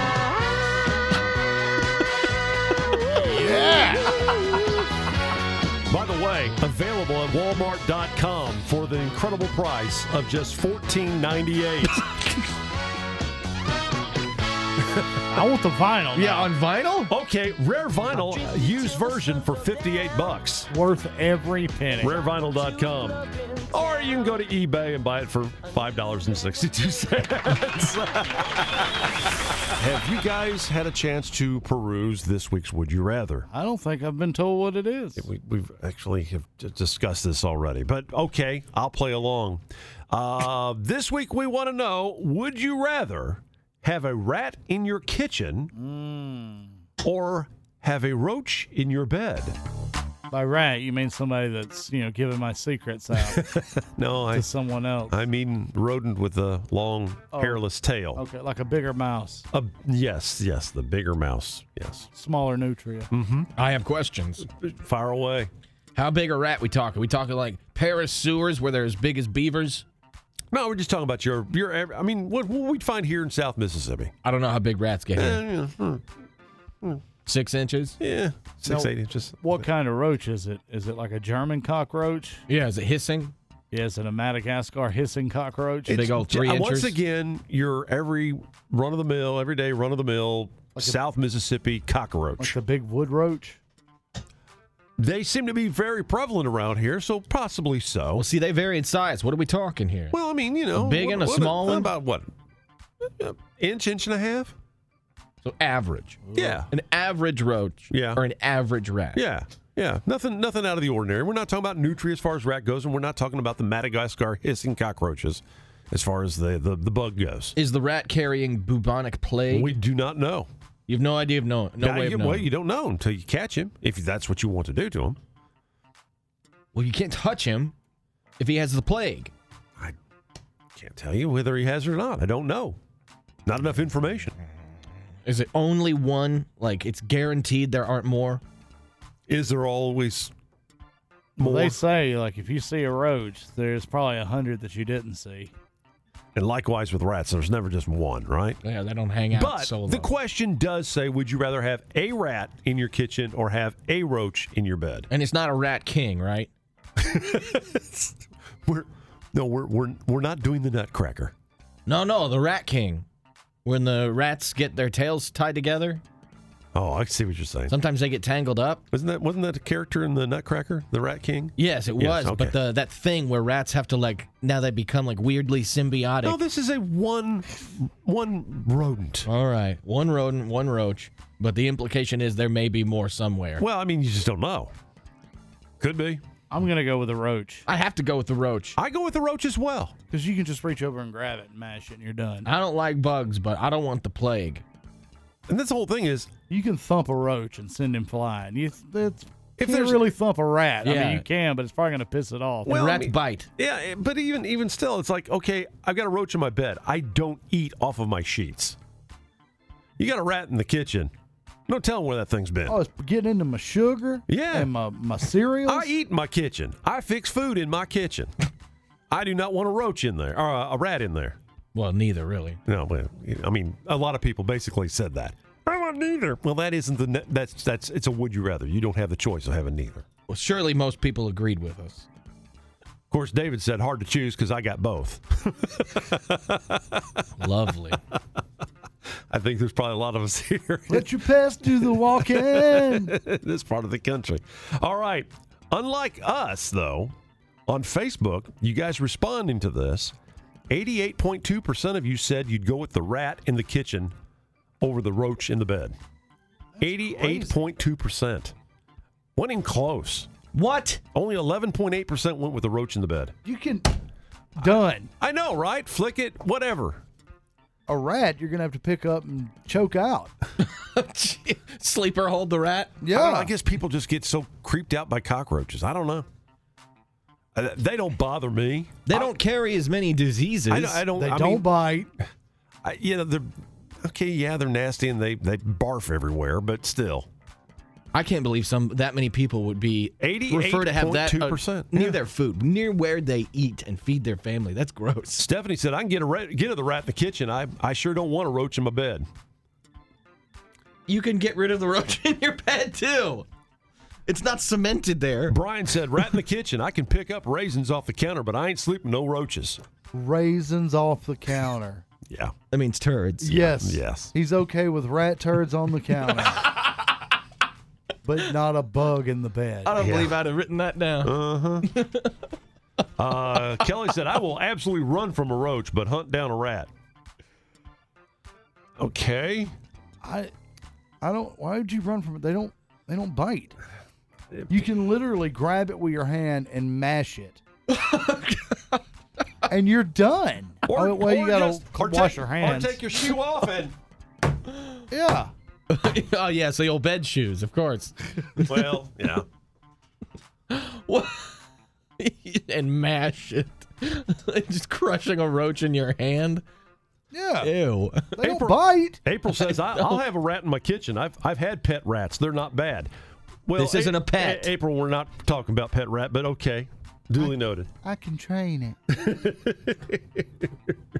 By the way, available at Walmart dot com for the incredible price of just fourteen ninety-eight. I want the vinyl. Yeah, now. on vinyl? Okay, rare vinyl, uh, used version for fifty-eight bucks. Worth every penny. rare vinyl dot com. Or you can go to eBay and buy it for five dollars and sixty-two cents. Have you guys had a chance to peruse this week's Would You Rather? I don't think I've been told what it is. We, we've actually have d- discussed this already, but okay, I'll play along. Uh, this week we want to know, would you rather have a rat in your kitchen Mm. or have a roach in your bed? By rat, you mean somebody that's, you know, giving my secrets out No, I to someone else. I mean rodent with a long, Oh. hairless tail. Okay, like a bigger mouse. Uh, yes, yes, the bigger mouse. Yes. Smaller nutria. Mm-hmm. I have questions. Fire away. How big a rat we talking? We talking like Paris sewers where they're as big as beavers? No, we're just talking about your your. I mean, what, what we'd find here in South Mississippi. I don't know how big rats get Eh, here. yeah, hmm, Six inches? yeah, six, No. eight inches. What kind of roach is it? Is it like a German cockroach? Yeah, is it hissing? Yeah, is it a Madagascar hissing cockroach? Big old three Uh, inches? Once again, your every run of the mill, everyday run of the mill South Mississippi cockroach. Like the big wood roach? They seem to be very prevalent around here, so possibly so. Well, see, they vary in size. What are we talking here? Well, I mean, you know, A big what- and a what- small what one? About what? Uh, Inch, inch and a half? So average. Yeah. An average roach Yeah. or an average rat. Yeah. Yeah. Nothing nothing out of the ordinary. We're not talking about nutria as far as rat goes, and we're not talking about the Madagascar hissing cockroaches as far as the, the, the bug goes. Is the rat carrying bubonic plague? We do not know. You have no idea of no, no Now, way you, of well, knowing. you don't know until you catch him, if that's what you want to do to him. Well, you can't touch him if he has the plague. I can't tell you whether he has or not. I don't know. Not enough information. Is it only one? Like, it's guaranteed there aren't more? Is there always Well, more? they say, like, if you see a roach, there's probably a hundred that you didn't see. And likewise with rats, there's never just one, right? Yeah, they don't hang out But solo. the question does say, would you rather have a rat in your kitchen or have a roach in your bed? And it's not a rat king, right? We're no, we're we're we're not doing the Nutcracker. No, no, the rat king. When the rats get their tails tied together, Oh, I see what you're saying. sometimes they get tangled up. Wasn't that wasn't that a character in the Nutcracker, the Rat King? Yes, it Yes, was. okay. But the that thing where rats have to, like, now they become, like, weirdly symbiotic. No, this is a one one rodent. All right. One rodent, one roach. But the implication is there may be more somewhere. Well, I mean, you just don't know. Could be. I'm going to go with a roach. I have to go with the roach. I go with the roach as well. Because you can just reach over and grab it and mash it and you're done. I don't like bugs, but I don't want the plague. And that's the whole thing is, You can thump a roach and send him flying. You, that's, If if there's- there's really thump a rat, I Yeah. mean, you can, but it's probably going to piss it off. And Well, I rats mean- bite. yeah, but even even still, it's like, okay, I've got a roach in my bed. I don't eat off of my sheets. You got a rat in the kitchen. No telling where that thing's been. Oh, it's getting into my sugar Yeah. and my, my cereals. I eat in my kitchen. I fix food in my kitchen. I do not want a roach in there, or a, a rat in there. Well, neither, really. No, but I mean, a lot of people basically said that. I want neither. Well, that isn't the ne- that's that's it's a would you rather. You don't have the choice of having neither. Well, surely most people agreed with us. Of course, David said hard to choose because I got both. Lovely. I think there's probably a lot of us here. Let your past do the walking. This part of the country. All right. Unlike us, though, on Facebook, you guys responding to this, eighty-eight point two percent of you said you'd go with the rat in the kitchen over the roach in the bed. eighty-eight point two percent. Went in close. What? Only eleven point eight percent went with the roach in the bed. You can. Done. I know, right? Flick it, whatever. A rat you're going to have to pick up and choke out. Sleeper hold the rat? Yeah. I, don't know, I guess people just get so creeped out by cockroaches. I don't know. Uh, They don't bother me. They I- don't carry as many diseases. I, don't- I don't. They I don't mean, bite. I, you know, they're okay. Yeah, they're nasty and they they barf everywhere, but still, I can't believe some that many people would be refer to have that uh, eighty-eight point two percent near yeah. their food, near where they eat and feed their family. That's gross. Stephanie said, "I can get a rat, get to the rat in the kitchen. I I sure don't want a roach in my bed." You can get rid of the roach in your bed too. It's not cemented there. Brian said, "Rat in the kitchen. I can pick up raisins off the counter, but I ain't sleeping no roaches." Raisins off the counter. Yeah, that means turds. Yes. Yes. He's okay with rat turds on the counter. But not a bug in the bed. I don't Yeah. believe I'd have written that down. Uh-huh. uh, Kelly said, "I will absolutely run from a roach, but hunt down a rat." Okay. I I don't why would you run from it? They don't they don't bite. You can literally grab it with your hand and mash it. And you're done. Or, oh, well, you or gotta just- or wash take, your hands. Or take your shoe off and. Yeah. Oh yeah, so your bed shoes, of course. Well, yeah. What? And mash it. Just crushing a roach in your hand. Yeah. Ew. They don't bite. April says, I, "I'll have a rat in my kitchen. I've I've had pet rats. They're not bad." Well, This isn't a pet. A- April, we're not talking about pet rat, but okay. Duly noted. I can train it.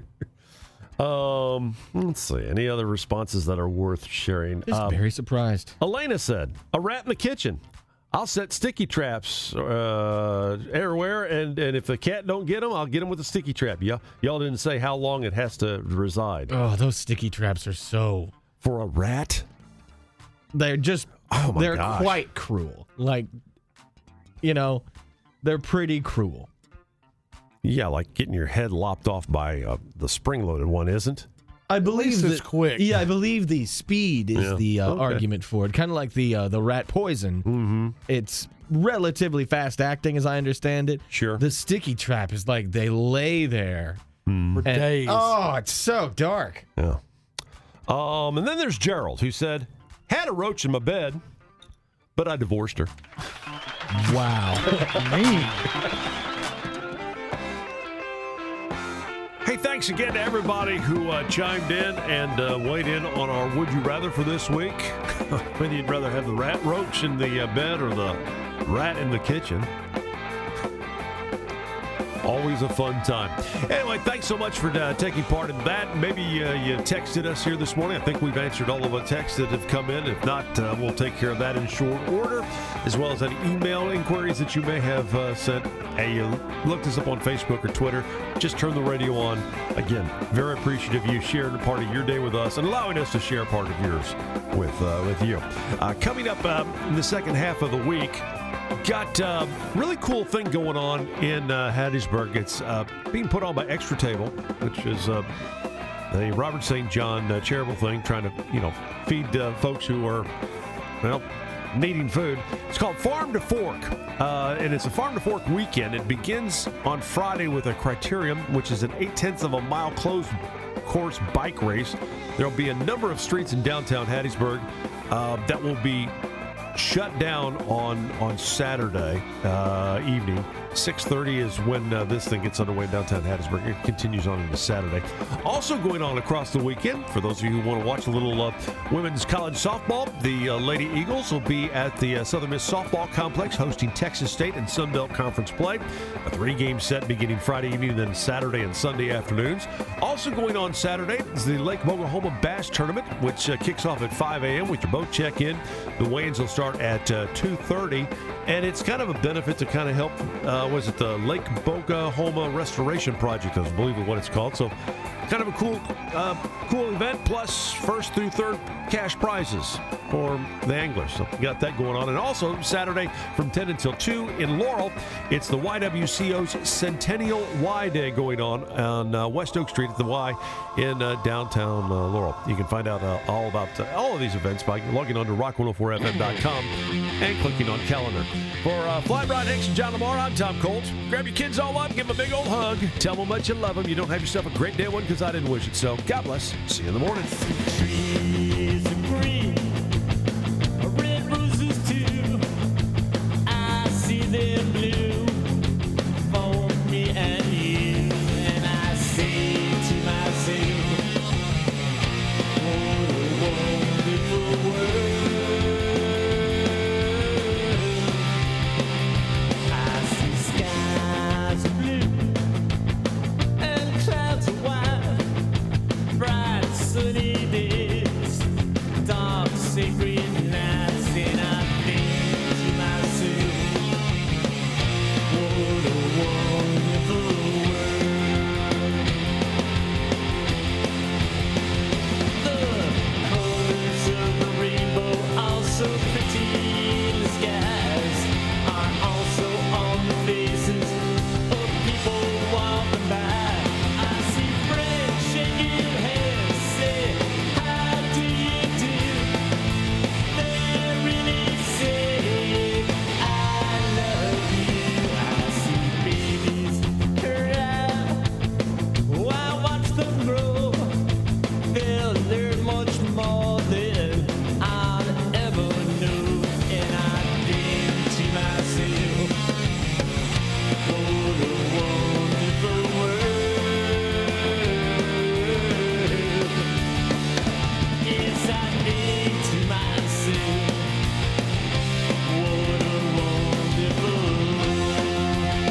Um, let's see. Any other responses that are worth sharing? Just Um, very surprised. Elena said, "A rat in the kitchen. I'll set sticky traps uh, everywhere, and, and if the cat don't get them, I'll get them with a sticky trap." Y'all, y'all didn't say how long it has to reside. Oh, those sticky traps are so. For a rat? They're just. Oh, my they're gosh. quite cruel. Like, you know, they're pretty cruel. Yeah, like getting your head lopped off by uh, the spring-loaded one, isn't? I believe least that, it's quick. Yeah, I believe the speed is Yeah. the uh, Okay. argument for it. Kind of like the uh, the rat poison. Mm-hmm. It's relatively fast acting, as I understand it. Sure. The sticky trap is like they lay there For and- days. Oh, it's so dark. Yeah. Um, and then there's Gerald, who said, "Had a roach in my bed, but I divorced her." Wow. Mean. Hey, thanks again to everybody who uh, chimed in and uh, weighed in on our Would You Rather for this week. Whether you'd rather have the rat roach in the uh, bed or the rat in the kitchen. Always a fun time. Anyway, thanks so much for uh, taking part in that. Maybe uh, you texted us here this morning. I think we've answered all of the texts that have come in. If not, uh, we'll take care of that in short order, as well as any email inquiries that you may have uh, sent. Hey, you looked us up on Facebook or Twitter. Just turn the radio on. Again, very appreciative of you sharing a part of your day with us and allowing us to share part of yours with uh, with you. Uh, coming up uh, in the second half of the week, got a uh, really cool thing going on in uh, Hattiesburg. It's uh, being put on by Extra Table, which is uh, the Robert Saint John uh, charitable thing, trying to, you know, feed uh, folks who are, well, needing food. It's called Farm to Fork, uh, and it's a Farm to Fork weekend. It begins on Friday with a criterium, which is an eight-tenths of a mile closed course bike race. There'll be a number of streets in downtown Hattiesburg uh, that will be shut down on on Saturday uh, evening. six thirty is when uh, this thing gets underway in downtown Hattiesburg. It continues on into Saturday. Also going on across the weekend, for those of you who want to watch a little uh, women's college softball, the uh, Lady Eagles will be at the uh, Southern Miss Softball Complex hosting Texas State and Sun Belt Conference play. A three-game set beginning Friday evening and then Saturday and Sunday afternoons. Also going on Saturday is the Lake Oklahoma Bass Tournament, which uh, kicks off at five a.m. with your boat check-in. The weigh-ins will start start at uh, two thirty, and it's kind of a benefit to kind of help, uh, was it the Lake Bocahoma Restoration Project, I believe is what it's called. So kind of a cool uh, cool event, plus first through third cash prizes for the anglers. So got that going on. And also Saturday from ten until two in Laurel, it's the Y W C O's Centennial Y Day going on on uh, West Oak Street at the Y in uh, downtown uh, Laurel. You can find out uh, all about uh, all of these events by logging on to rock one oh four f m dot com and clicking on calendar. For uh, Fly Rod Hicks and John Lamar, I'm Tom Colt. Grab your kids all up, give them a big old hug, tell them how much you love them. You don't have yourself a great day one because I didn't wish it. So God bless. See you in the morning. Trees are green, red roses too. I see them blue for me and you. And I say to myself, what a wonderful world. I see skies of blue and clouds of white, bright sunny days, dark sacred nights, and I think to myself, what a wonderful world. The colors of the rainbow are so pretty, the skies are also on the faces of people walking by. I see friends shaking hands, say, how do you do? They really say, I love you. I see babies cry, oh, I watch them grow. They'll learn much more than I'll ever know. And I think to myself, what a wonderful world. Yes, I think to myself, what a wonderful world.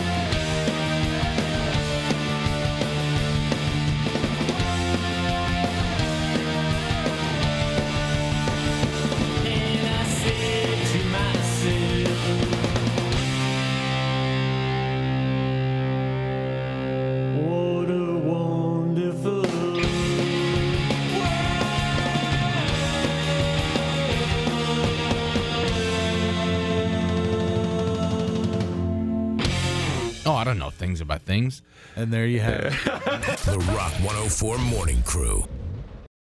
And I say to myself, what a wonderful Oh, I don't know things about things. And there you have it. The Rock one oh four Morning Crew.